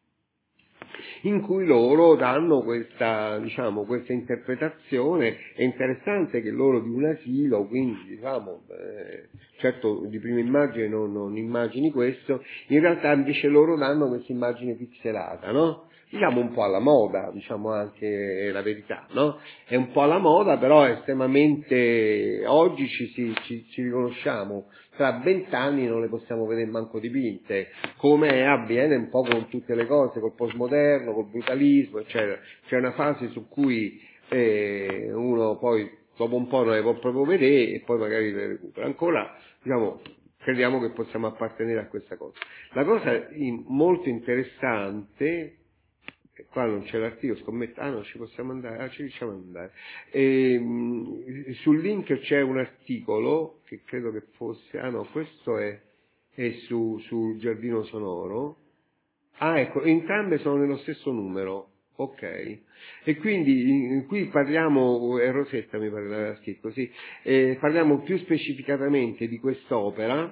in cui loro danno questa, diciamo, questa interpretazione. È interessante che loro di un asilo, quindi diciamo, eh, certo di prima immagine non, non immagini questo, in realtà invece loro danno questa immagine pixelata, no? Diciamo un po' alla moda, diciamo anche la verità, no? È un po' alla moda, però è estremamente, oggi ci, ci, ci, ci riconosciamo, tra vent'anni non le possiamo vedere manco dipinte, come avviene un po' con tutte le cose, col postmoderno, col brutalismo, eccetera. C'è una fase su cui eh, uno poi dopo un po' non le può proprio vedere e poi magari le recupera. Ancora, diciamo, crediamo che possiamo appartenere a questa cosa. La cosa in, molto interessante, qua non c'è l'articolo, scommetto, ah no, ci possiamo andare, ah ci riusciamo ad andare. E, sul link c'è un articolo, che credo che fosse, ah no, questo è, è su, sul Giardino Sonoro. Ah ecco, entrambe sono nello stesso numero, ok. E quindi qui parliamo, è Rosetta mi pare l'aveva scritto, sì, eh, parliamo più specificatamente di quest'opera,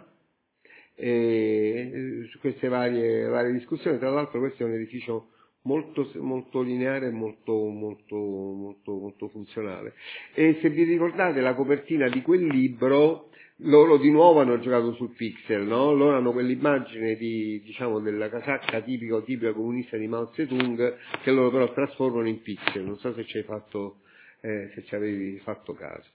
eh, su queste varie, varie discussioni. Tra l'altro questo è un edificio molto, molto lineare e molto, molto, molto, molto funzionale. E se vi ricordate la copertina di quel libro, loro di nuovo hanno giocato sul pixel, no? Loro hanno quell'immagine di, diciamo, della casacca tipica tipica comunista di Mao Zedong, che loro però trasformano in pixel. Non so se ci hai fatto, eh, se ci avevi fatto caso.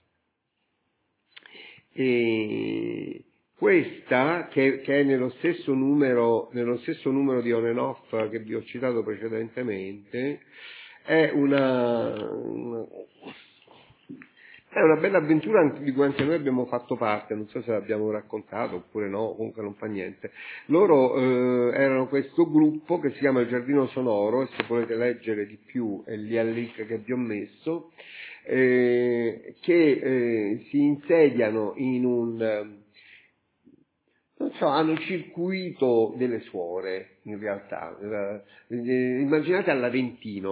E questa, che, che è nello stesso numero, nello stesso numero di on and off che vi ho citato precedentemente, è una, una è una bella avventura di cui anche noi abbiamo fatto parte, non so se l'abbiamo raccontato oppure no, comunque non fa niente. Loro eh, erano questo gruppo che si chiama Il Giardino Sonoro, e se volete leggere di più è lì al link che vi ho messo, eh, che eh, si insediano in un, non so, hanno circuito delle suore, in realtà. Eh, immaginate all'Aventino,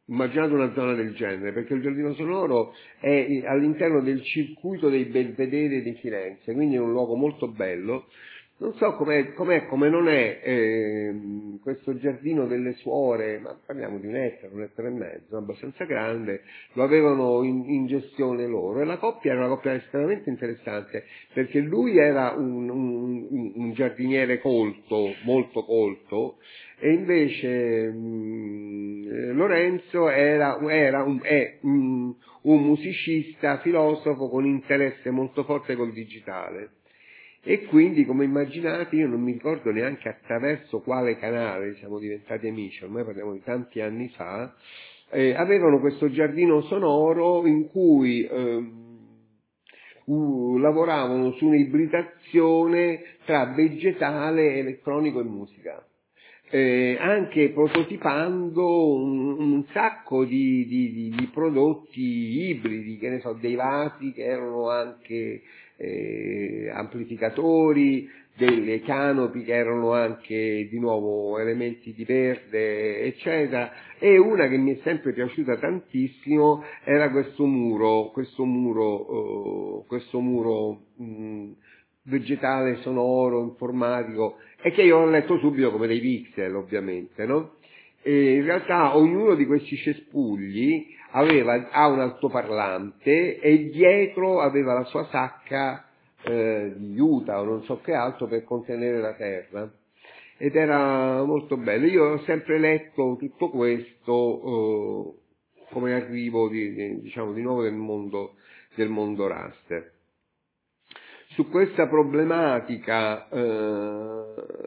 Immaginate una zona del genere, perché il giardino sonoro è all'interno del circuito dei Belvedere di Firenze, quindi è un luogo molto bello. Non so com'è, com'è come non è eh, questo giardino delle suore, ma parliamo di un ettaro, un ettaro e mezzo, abbastanza grande, lo avevano in, in gestione loro, e la coppia era una coppia estremamente interessante, perché lui era un, un, un giardiniere colto, molto colto, e invece mh, Lorenzo era, era un, è un, un musicista, filosofo con interesse molto forte col digitale. E quindi, come immaginate, io non mi ricordo neanche attraverso quale canale siamo diventati amici, ormai parliamo di tanti anni fa, eh, avevano questo giardino sonoro in cui eh, uh, lavoravano su un'ibridazione tra vegetale, elettronico e musica. Eh, anche prototipando un, un sacco di, di, di, di prodotti ibridi, che ne so, dei vasi che erano anche eh, amplificatori, delle canopi che erano anche di nuovo elementi di verde, eccetera. E una che mi è sempre piaciuta tantissimo era questo muro, questo muro, uh, questo muro mh, vegetale, sonoro, informatico, e che io ho letto subito come dei pixel, ovviamente, no? E in realtà ognuno di questi cespugli aveva, ha un altoparlante e dietro aveva la sua sacca eh, di juta o non so che altro per contenere la terra. Ed era molto bello. Io ho sempre letto tutto questo eh, come arrivo di, di, diciamo di nuovo del mondo, del mondo raster. Su questa problematica, eh,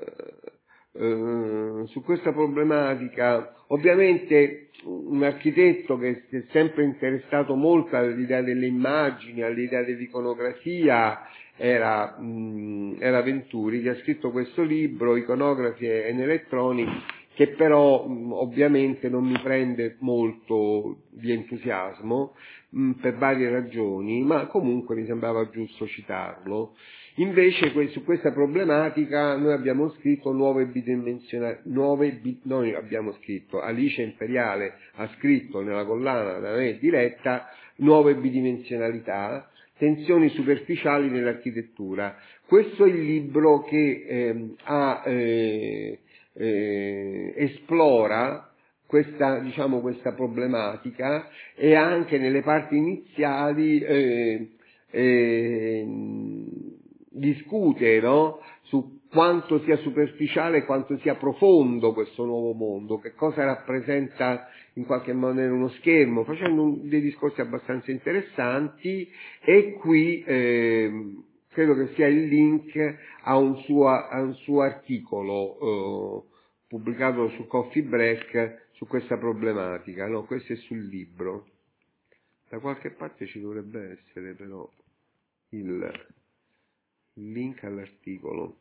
eh, su questa problematica, ovviamente un architetto che si è sempre interessato molto all'idea delle immagini, all'idea dell'iconografia, era, mh, era Venturi, che ha scritto questo libro, Iconografi and Electronics, che però mh, ovviamente non mi prende molto di entusiasmo mh, per varie ragioni, ma comunque mi sembrava giusto citarlo. Invece que- su questa problematica noi abbiamo scritto nuove bidimensionali, nuove bi- noi abbiamo scritto, Alice Imperiale ha scritto nella collana da me diretta, nuove bidimensionalità, tensioni superficiali nell'architettura. Questo è il libro che eh, ha, eh, eh, esplora questa, diciamo, questa problematica, e anche nelle parti iniziali eh, eh, discute, no? Su quanto sia superficiale e quanto sia profondo questo nuovo mondo, che cosa rappresenta in qualche maniera uno schermo, facendo un, dei discorsi abbastanza interessanti. E qui eh, credo che sia il link a un suo, a un suo articolo eh, pubblicato su Coffee Break su questa problematica, no? Questo è sul libro. Da qualche parte ci dovrebbe essere però il, il link all'articolo.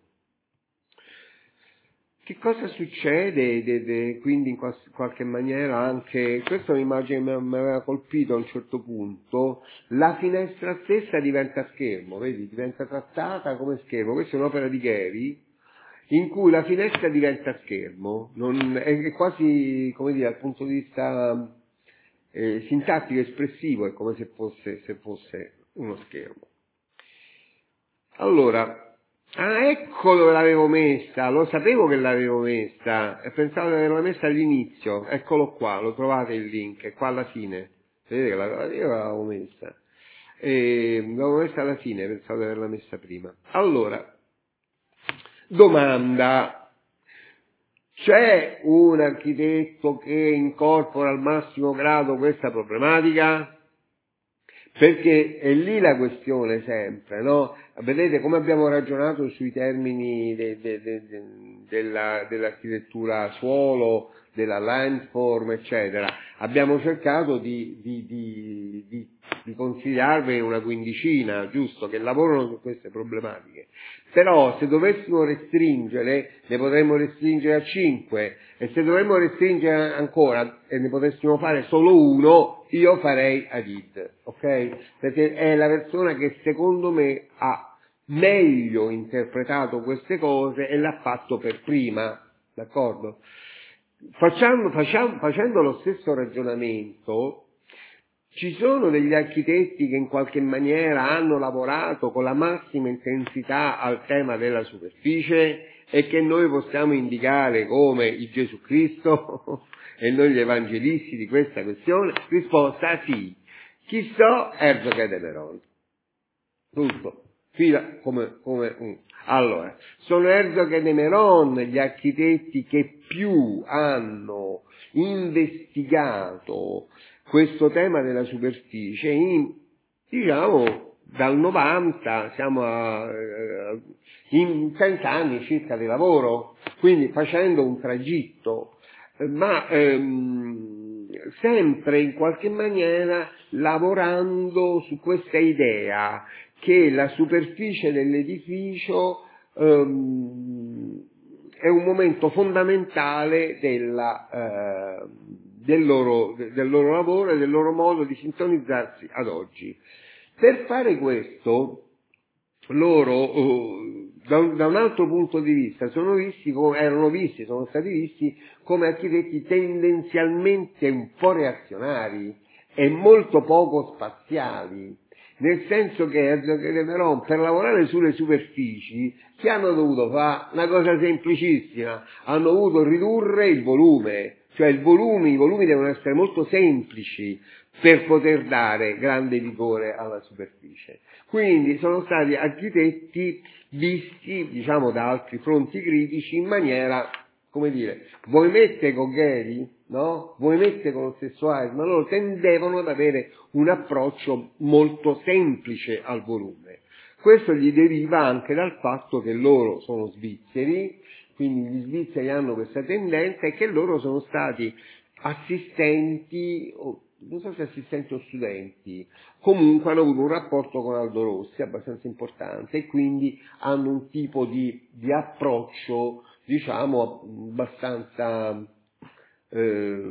Che cosa succede? De, de, quindi in quas, qualche maniera anche, questa è un'immagine che mi aveva colpito a un certo punto, la finestra stessa diventa schermo, vedi, diventa trattata come schermo. Questa è un'opera di Gehry, in cui la finestra diventa schermo, non, è, è quasi, come dire, dal punto di vista eh, sintattico espressivo, è come se fosse, se fosse uno schermo. Allora, ah, ecco dove l'avevo messa, lo sapevo che l'avevo messa, e pensavo di averla messa all'inizio, eccolo qua, lo trovate il link, è qua alla fine, vedete che la, io l'avevo messa, e l'avevo messa alla fine, pensavo di averla messa prima. Allora, domanda: c'è un architetto che incorpora al massimo grado questa problematica? Perché è lì la questione sempre, no? Vedete come abbiamo ragionato sui termini de, de, de, de, della, dell'architettura suolo, della landform, eccetera. Abbiamo cercato di, di, di, di, di consigliarvi una quindicina, giusto, che lavorano su queste problematiche. Però se dovessimo restringere, ne potremmo restringere a cinque, e se dovremmo restringere ancora e ne potessimo fare solo uno, io farei Hadid, ok? Perché è la persona che secondo me ha meglio interpretato queste cose e l'ha fatto per prima, d'accordo? facciamo, facciamo, facendo lo stesso ragionamento, ci sono degli architetti che in qualche maniera hanno lavorato con la massima intensità al tema della superficie e che noi possiamo indicare come il Gesù Cristo e noi gli evangelisti di questa questione? Risposta sì. Chi so? Herzog de Meuron. Tutto. Fila come, come um. Allora, sono Herzog de Meuron gli architetti che più hanno investigato questo tema della superficie in, diciamo, dal novanta siamo a, in trent'anni circa di lavoro, quindi facendo un tragitto, ma ehm, sempre in qualche maniera lavorando su questa idea che la superficie dell'edificio ehm, è un momento fondamentale della, eh, del, loro, del loro lavoro e del loro modo di sintonizzarsi ad oggi. Per fare questo, loro, eh, da, un, da un altro punto di vista, sono visti come, erano visti, sono stati visti come architetti tendenzialmente un po' reazionari e molto poco spaziali. Nel senso che Herzog de Meuron, per lavorare sulle superfici, che hanno dovuto fare una cosa semplicissima, hanno dovuto ridurre il volume, cioè il volume, i volumi devono essere molto semplici per poter dare grande vigore alla superficie. Quindi sono stati architetti visti, diciamo, da altri fronti critici in maniera, come dire, voi mette con Gehry, no? Voi mette con lo stesso Eisenman, loro tendevano ad avere un approccio molto semplice al volume. Questo gli deriva anche dal fatto che loro sono svizzeri, quindi gli svizzeri hanno questa tendenza e che loro sono stati assistenti, non so se assistenti o studenti, comunque hanno avuto un rapporto con Aldo Rossi abbastanza importante e quindi hanno un tipo di, di approccio, diciamo, abbastanza eh,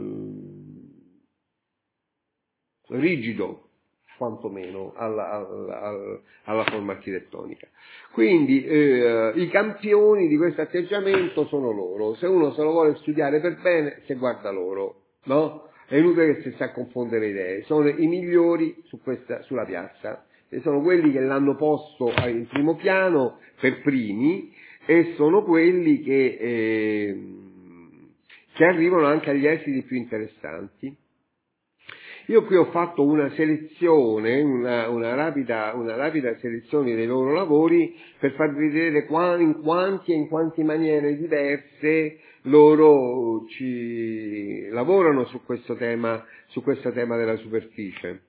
rigido, quantomeno, alla, alla, alla forma architettonica. Quindi eh, i campioni di questo atteggiamento sono loro. Se uno se lo vuole studiare per bene, se guarda loro, no? È inutile che si sta a confondere idee. Sono i migliori su questa, sulla piazza e sono quelli che l'hanno posto in primo piano per primi e sono quelli che, eh, che arrivano anche agli esiti più interessanti. Io qui ho fatto una selezione, una, una, rapida, una rapida selezione dei loro lavori per farvi vedere qua, in quanti e in quante maniere diverse loro ci lavorano su questo tema, su questo tema della superficie.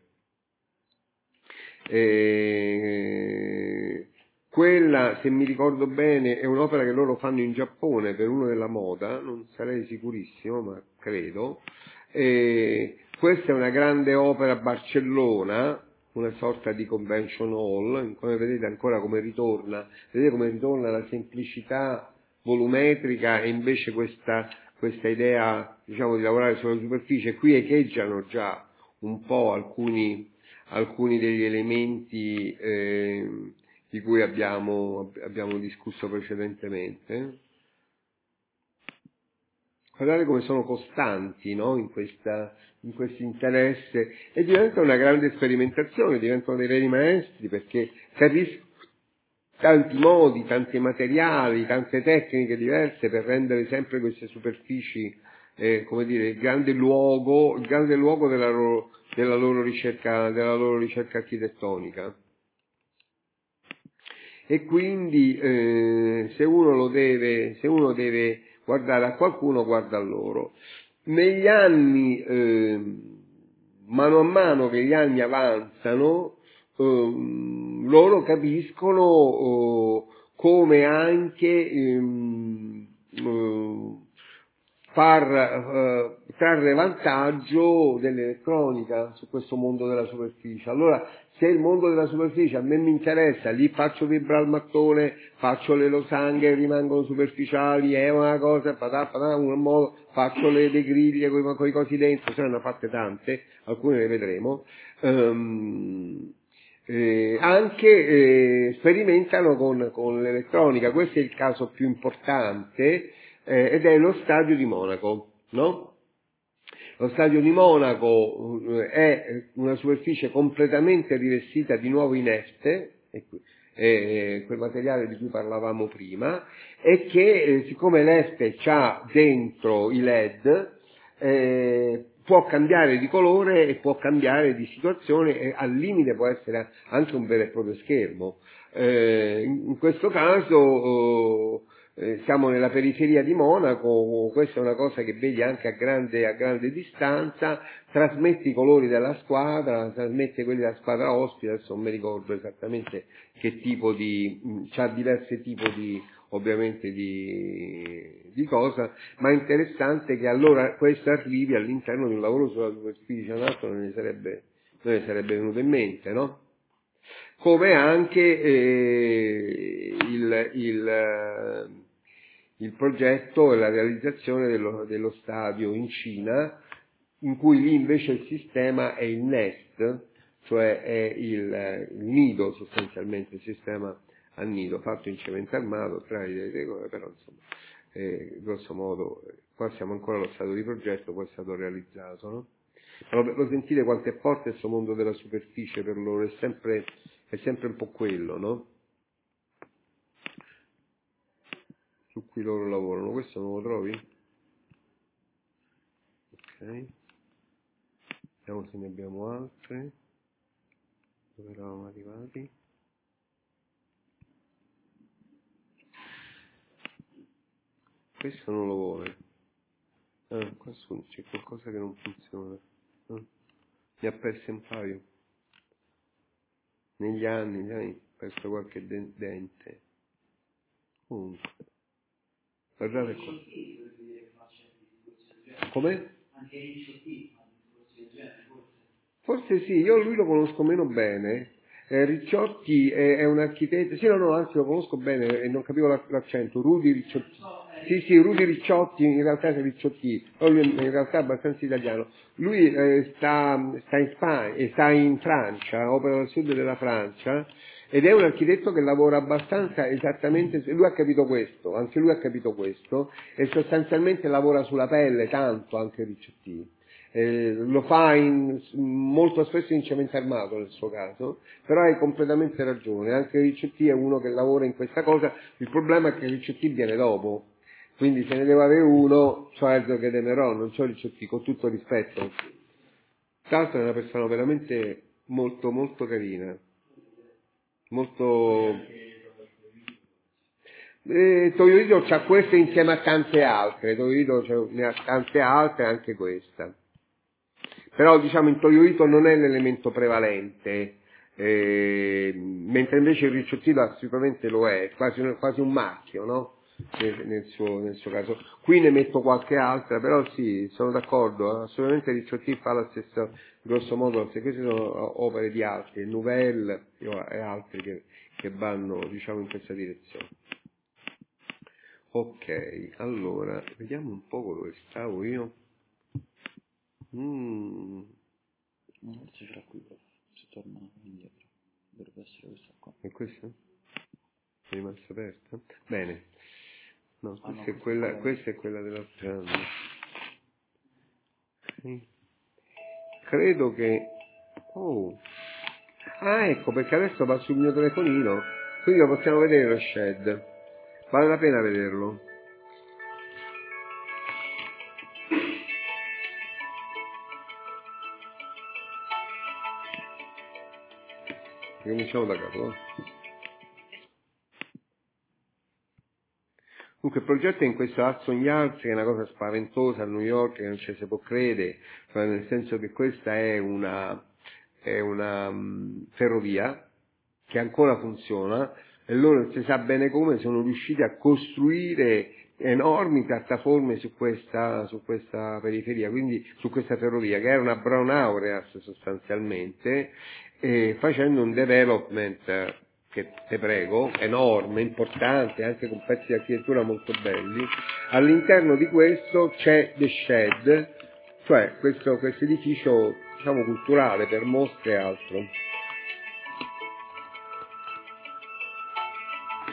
E quella, se mi ricordo bene, è un'opera che loro fanno in Giappone per uno della moda, non sarei sicurissimo, ma credo. E questa è una grande opera a Barcellona, una sorta di convention hall, come vedete ancora come ritorna, vedete come ritorna la semplicità volumetrica e invece questa, questa idea, diciamo, di lavorare sulla superficie. Qui echeggiano già un po' alcuni, alcuni degli elementi eh, di cui abbiamo, abbiamo discusso precedentemente. Guardate come sono costanti, no? in, questa, in questo interesse, e diventa una grande sperimentazione, diventano dei veri maestri perché capiscono tanti modi, tanti materiali, tante tecniche diverse per rendere sempre queste superfici, eh, come dire, il grande luogo, il grande luogo della loro, della loro ricerca, della loro ricerca architettonica. E quindi eh, se uno lo deve, se uno deve guardare a qualcuno, guarda a loro. Negli anni, eh, mano a mano che gli anni avanzano, eh, loro capiscono eh, come anche ehm, eh, far eh, trarre vantaggio dell'elettronica su questo mondo della superficie. Allora, se il mondo della superficie a me mi interessa, lì faccio vibrare il mattone, faccio le losanghe, rimangono superficiali, è una cosa, patà, patà, un modo, faccio le, le griglie con i cosi dentro, se ne hanno fatte tante, alcune le vedremo, um, eh, anche eh, sperimentano con, con l'elettronica. Questo è il caso più importante, eh, ed è lo stadio di Monaco. no? Lo stadio di Monaco è una superficie completamente rivestita di nuovo inerte, eh, quel materiale di cui parlavamo prima, e che eh, siccome l'este c'ha dentro i L E D, eh, può cambiare di colore e può cambiare di situazione e al limite può essere anche un vero e proprio schermo. Eh, in questo caso eh, siamo nella periferia di Monaco, questa è una cosa che vedi anche a grande, a grande distanza, trasmette i colori della squadra, trasmette quelli della squadra ospite, adesso non mi ricordo esattamente che tipo di, c'ha diversi tipi di, ovviamente di, di cosa, ma è interessante che allora questo arrivi all'interno di un lavoro sulla superficie, un altro non ne sarebbe, non ne sarebbe venuto in mente, no? Come anche eh, il, il, il progetto e la realizzazione dello, dello stadio in Cina, in cui lì invece il sistema è il nest, cioè è il, il nido sostanzialmente, il sistema a nido fatto in cemento armato, tra le regole, però insomma, eh, grosso modo, qua siamo ancora allo stato di progetto, poi è stato realizzato, no? Lo, lo sentite quante porte questo mondo della superficie per loro, è sempre, è sempre un po' quello, no? Su cui loro lavorano. Questo non lo trovi? Ok. Vediamo se ne abbiamo altre. Dove eravamo arrivati? Questo non lo vuole. Ah, qua su c'è qualcosa che non funziona. Ah, ne ha perse un paio. Negli anni, sai, perso qualche de- dente. Comunque. Guardate qua. Come? Anche Ricciotti fa discorsi del genere, forse. Forse sì, io lui lo conosco meno bene. Eh, Ricciotti è, è un architetto, sì no no, anzi lo conosco bene e non capivo la- l'accento, Rudy Ricciotti. Sì sì, Rudy Ricciotti, in realtà è Ricciotti, però lui in realtà è abbastanza italiano. Lui eh, sta, sta in Spagna, e sta in Francia, opera al sud della Francia, ed è un architetto che lavora abbastanza esattamente, lui ha capito questo, anche lui ha capito questo, e sostanzialmente lavora sulla pelle tanto anche Ricciotti. Eh, lo fa in, molto spesso in cemento armato nel suo caso, però hai completamente ragione, anche Ricciotti è uno che lavora in questa cosa, il problema è che Ricciotti viene dopo, quindi se ne deve avere uno, cioè il che Demerò, non c'ho Ricciotti, con tutto rispetto. Tra l'altro è una persona veramente molto molto carina, molto... Eh, Toyota c'ha questa insieme a tante altre, Toyota ne ha tante altre, anche questa. Però diciamo il Toyoito non è l'elemento prevalente, eh, mentre invece il Ricciottino assolutamente lo è, quasi, un- quasi un marchio, no? Nel, nel suo, nel suo caso. Qui ne metto qualche altra, però sì, sono d'accordo, assolutamente Ricciottino fa la stessa, grosso modo, se queste sono opere di altri, Nouvelle e altri che, che vanno, diciamo, in questa direzione. Ok, allora, vediamo un po' dove stavo io. Mm. Forse ce l'ha qui, prof. Se torna indietro. Dovrebbe essere questa qua. E questa? È rimasta aperta? Bene. No, Ah, questa, no, è, questa è quella, quella questa è quella dell'altro anno. Ok. Credo che... Oh! Ah, ecco, perché adesso va sul mio telefonino. Quindi lo possiamo vedere lo shed. Vale la pena vederlo. Cominciamo da capo. eh. Dunque il progetto è in questo Hudson Yards, che è una cosa spaventosa a New York, che non ci si può credere, cioè nel senso che questa è una, è una um, ferrovia che ancora funziona, e loro non si sa bene come sono riusciti a costruire enormi piattaforme su questa, su questa periferia, quindi su questa ferrovia, che era una brown aureas sostanzialmente, e facendo un development che te prego, enorme, importante, anche con pezzi di architettura molto belli. All'interno di questo c'è The Shed, cioè questo questo edificio, diciamo, culturale per mostre e altro.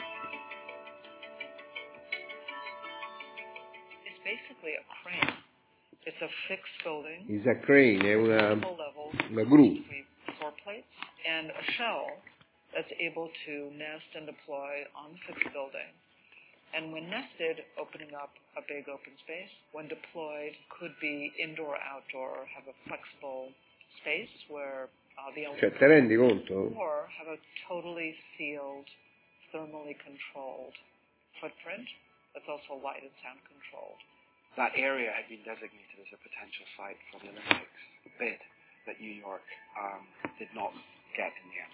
It's basically a crane fixed building. is a crane, è una, Level, una gru. three floor plates, and a shell that's able to nest and deploy on the fixed building. And when nested, opening up a big open space. When deployed, could be indoor, outdoor, have a flexible space where uh, the Cioè, te rendi conto? or have a totally sealed, thermally controlled footprint that's also light and sound controlled. That area had been designated as a potential site for the Olympics bid that New York um, did not get in the end.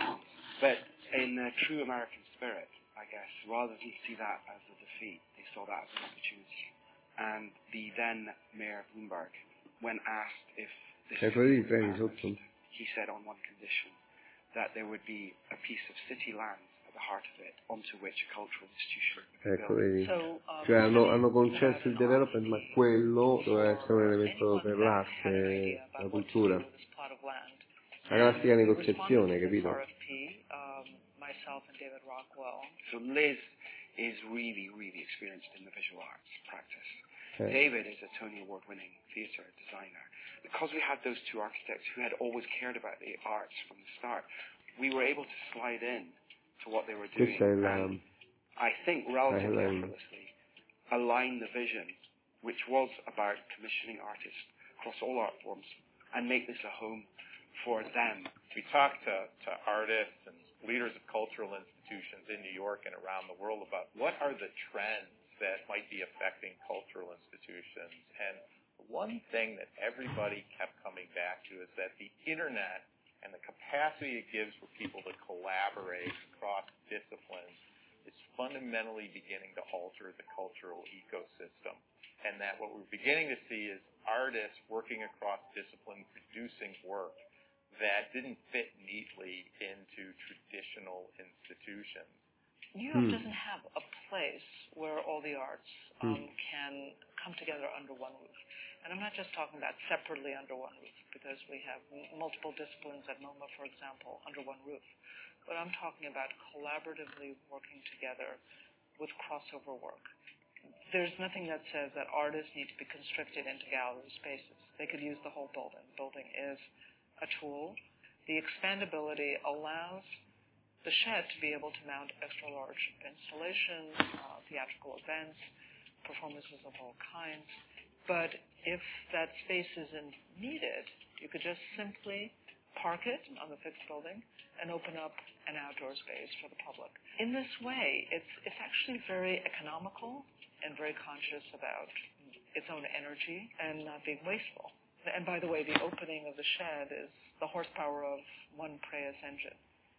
But in the true American spirit, I guess, rather than see that as a defeat, they saw that as an opportunity. And the then Mayor Bloomberg, when asked if this Cioè, could così be prendi established, sotto. he said on one condition, that there would be a piece of city land at the heart of it, onto which a cultural institution would be Ecco, built. vedi. So, um, Cioè, hanno, hanno concesso il development, ma quello doveva essere un elemento per anyone l'arte, had an idea la about what to cultura. do with this plot of land. La classica We negoziazione, responded to this capito? R F P, um, myself and David Rockwell. So Liz is really, really experienced in the visual arts practice. Eh. David is a Tony Award-winning theatre designer. Because we had those two architects who had always cared about the arts from the start, we were able to slide in to what they were doing. Questa è la... And I think relatively la- effortlessly align the vision, which was about commissioning artists across all art forms, and make this a home for them. We talked to, to artists and leaders of cultural institutions in New York and around the world about what are the trends that might be affecting cultural institutions. And one thing that everybody kept coming back to is that the internet and the capacity it gives for people to collaborate across disciplines is fundamentally beginning to alter the cultural ecosystem. And that what we're beginning to see is artists working across disciplines producing work that didn't fit neatly into traditional institutions. New York Hmm. doesn't have a place where all the arts um, can come together under one roof. And I'm not just talking about separately under one roof, because we have m- multiple disciplines at MoMA, for example, under one roof. But I'm talking about collaboratively working together with crossover work. There's nothing that says that artists need to be constricted into gallery spaces. They could use the whole building. The building is a tool. The expandability allows the shed to be able to mount extra large installations, uh, theatrical events, performances of all kinds. But if that space isn't needed, you could just simply park it on the fixed building and open up an outdoor space for the public. In this way, it's it's actually very economical and very conscious about its own energy and not being wasteful. And by the way, the opening of the shed is the horsepower of one Prius engine.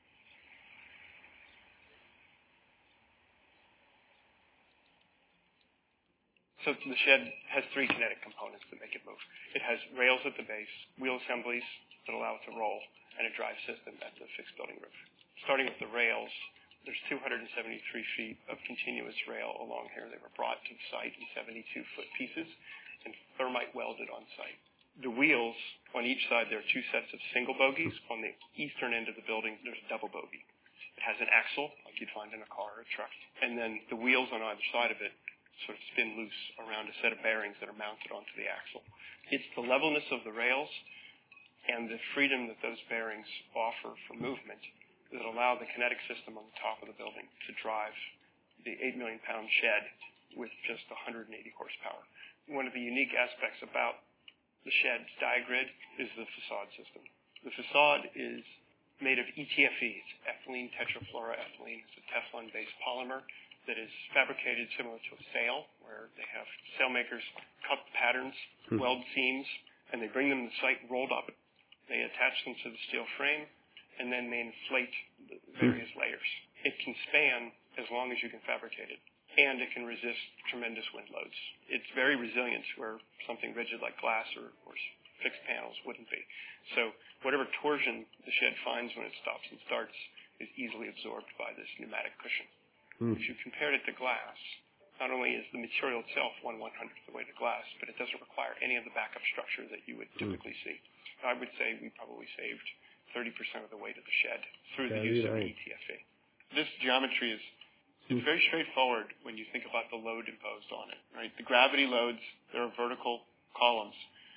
So the shed has three kinetic components that make it move. It has rails at the base, wheel assemblies that allow it to roll, and a drive system at the fixed building roof. Starting with the rails, there's two hundred seventy-three feet of continuous rail along here. They were brought to the site in seventy-two foot pieces and thermite welded on site. The wheels, on each side, there are two sets of single bogies. On the eastern end of the building, there's a double bogie. It has an axle, like you'd find in a car or a truck. And then the wheels on either side of it sort of spin loose around a set of bearings that are mounted onto the axle. It's the levelness of the rails and the freedom that those bearings offer for movement that allow the kinetic system on the top of the building to drive the eight million pound shed with just one hundred eighty horsepower. One of the unique aspects about the shed's diagrid is the facade system. The facade is made of E T F E, it's ethylene tetrafluoroethylene. It's a Teflon-based polymer that is fabricated similar to a sail, where they have sail makers cut patterns, Hmm. weld seams, and they bring them to the site rolled up. They attach them to the steel frame, and then they inflate the various layers. It can span as long as you can fabricate it, and it can resist tremendous wind loads. It's very resilient, where something rigid like glass or, or fixed panels wouldn't be. So whatever torsion the shed finds when it stops and starts is easily absorbed by this pneumatic cushion. Mm. If you compared it to glass, not only is the material itself one one-hundredth the weight of glass, but it doesn't require any of the backup structure that you would typically see. I would say we probably saved thirty percent of the weight of the shed through the Yeah, use of right. E T F E. This geometry is it's very straightforward when you think about the load imposed on it. Right, the gravity loads, there are vertical columns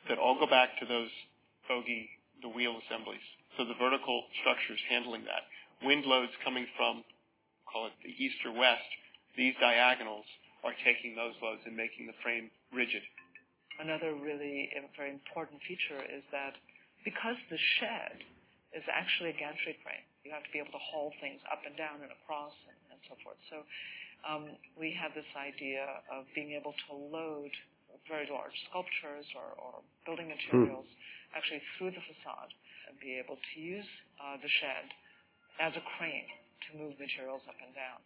that all go back to those bogey, the wheel assemblies. So the vertical structures handling that. Wind loads coming from, call it the east or west, these diagonals are taking those loads and making the frame rigid. Another really very important feature is that because the shed is actually a gantry frame, you have to be able to haul things up and down and across and, and so forth. So um, we have this idea of being able to load very large sculptures or, or building materials hmm. actually through the facade and be able to use uh, the shed as a crane to move materials up and down.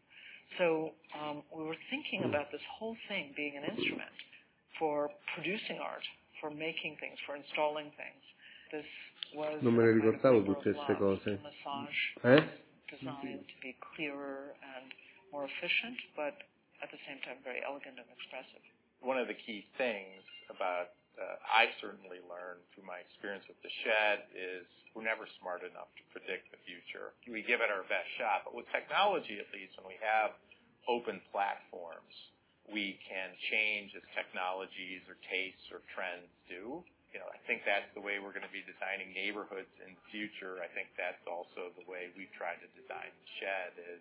So um, we were thinking about this whole thing being an instrument for producing art, for making things, for installing things. This was non me ne ricordavo tutte queste cose. The massage eh? designed to be clearer and more efficient, but at the same time very elegant and expressive. One of the key things about uh, I certainly learned through my experience with the shed is we're never smart enough to predict the future. We give it our best shot, but with technology at least, when we have open platforms, we can change as technologies or tastes or trends do. You know, I think that's the way we're going to be designing neighborhoods in the future. I think that's also the way we've tried to design the shed is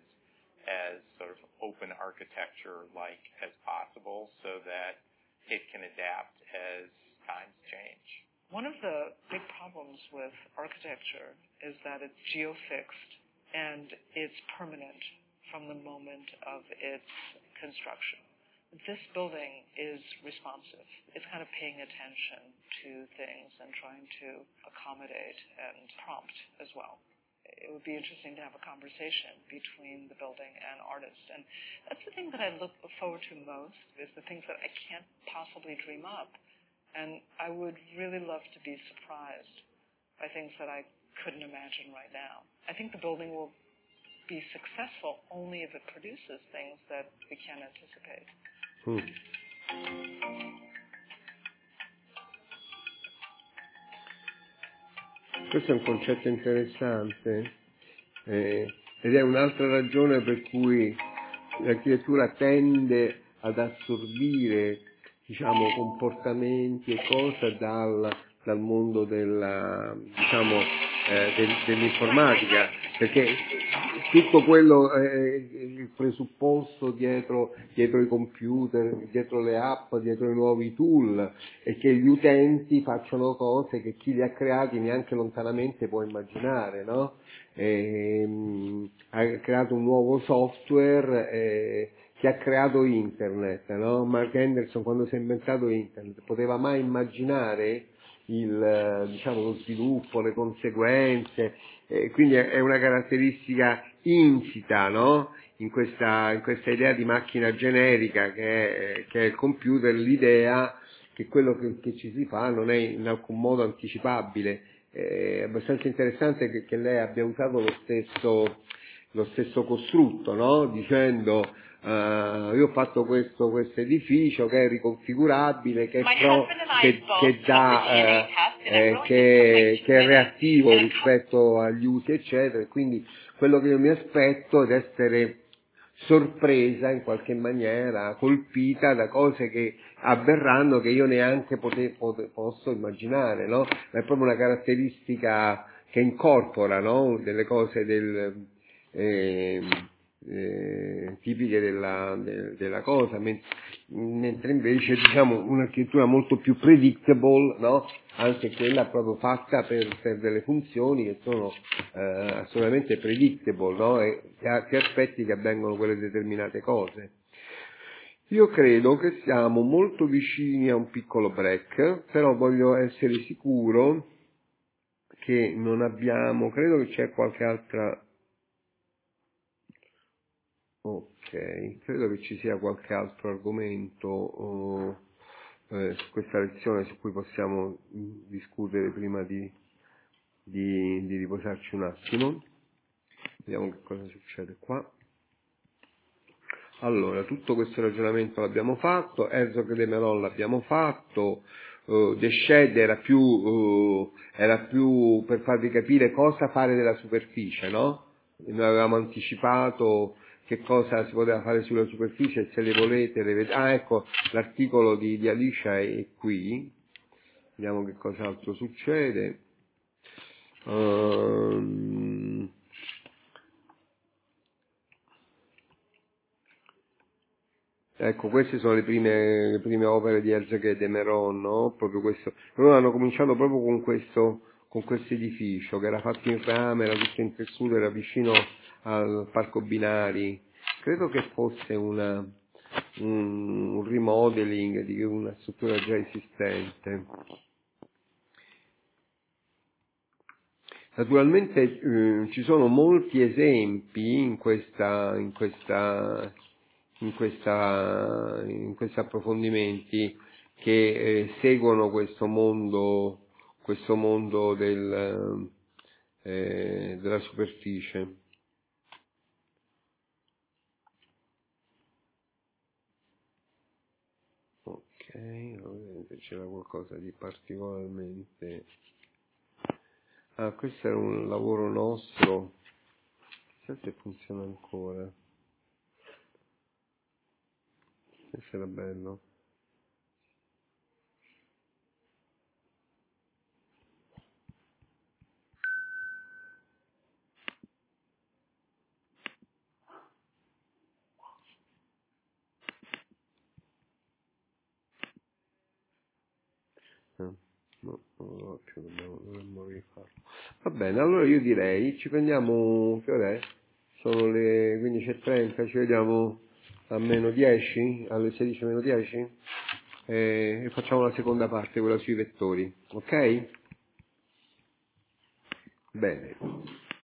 as sort of open architecture-like as possible so that it can adapt as times change. One of the big problems with architecture is that it's geofixed and it's permanent from the moment of its construction. This building is responsive. It's kind of paying attention to things and trying to accommodate and prompt as well. It would be interesting to have a conversation between the building and artists. And that's the thing that I look forward to most, is the things that I can't possibly dream up. And I would really love to be surprised by things that I couldn't imagine right now. I think the building will be successful only if it produces things that we can't anticipate. Hmm. Questo è un concetto interessante eh, ed è un'altra ragione per cui l'architettura tende ad assorbire, diciamo, comportamenti e cose dal, dal mondo della, diciamo, eh, del, dell'informatica, perché tutto quello è il presupposto dietro, dietro i computer, dietro le app, dietro i nuovi tool, è che gli utenti facciano cose che chi li ha creati neanche lontanamente può immaginare, no? E, mh, ha creato un nuovo software eh, che ha creato internet, no? Mark Anderson, quando si è inventato internet, poteva mai immaginare il, diciamo, lo sviluppo, le conseguenze, eh, quindi è una caratteristica insita, no? In questa, in questa idea di macchina generica che è, che è il computer, l'idea che quello che, che ci si fa non è in alcun modo anticipabile. È abbastanza interessante che, che lei abbia usato lo stesso, lo stesso costrutto, no? Dicendo uh, io ho fatto questo, questo edificio che è riconfigurabile, che è, pro, che, che, dà, uh, eh, che, che è reattivo rispetto agli usi, eccetera. Quindi quello che io mi aspetto è essere sorpresa in qualche maniera, colpita da cose che avverranno che io neanche pote, pote, posso immaginare, no? Ma è proprio una caratteristica che incorpora, no? Delle cose del, eh, eh, tipiche della, de, della cosa, mentre invece, diciamo, un'architettura molto più predictable, no? Anche quella proprio fatta per, per delle funzioni che sono eh, assolutamente predictable, no? E ti aspetti che avvengano quelle determinate cose. Io credo che siamo molto vicini a un piccolo break, però voglio essere sicuro che non abbiamo, credo che c'è qualche altra, ok, credo che ci sia qualche altro argomento oh, eh, su questa lezione su cui possiamo discutere prima di, di, di riposarci un attimo. Vediamo che cosa succede qua. Allora, tutto questo ragionamento l'abbiamo fatto, Herzog de Meuron l'abbiamo fatto, uh, The Shed era più, uh, era più per farvi capire cosa fare della superficie, no? Noi avevamo anticipato che cosa si poteva fare sulla superficie, se le volete, le vedete. Ah, ecco, l'articolo di, di Alicia è qui. Vediamo che cos'altro succede. Um, ecco, queste sono le prime, le prime opere di Elzéguet de Meuron, no? Proprio questo. Loro hanno cominciato proprio con questo, con questo edificio che era fatto in rame, era tutto in tessuto, era vicino al Parco Binari. Credo che fosse una, un, un remodeling di una struttura già esistente. Naturalmente eh, ci sono molti esempi in questa, in questa, in questa, in questi approfondimenti che eh, seguono questo mondo, questo mondo del, eh, della superficie. Ok, vedete, c'era qualcosa di particolarmente. Ah, questo era un lavoro nostro, chissà se funziona ancora. Questo era bello. Eh, no, non lo più, dobbiamo, dovremmo rifarlo. Va bene, allora io direi, ci prendiamo, che ora è? Sono le quindici e trenta, ci vediamo a meno dieci, alle sedici meno dieci, e, e facciamo la seconda parte, quella sui vettori, ok? Bene.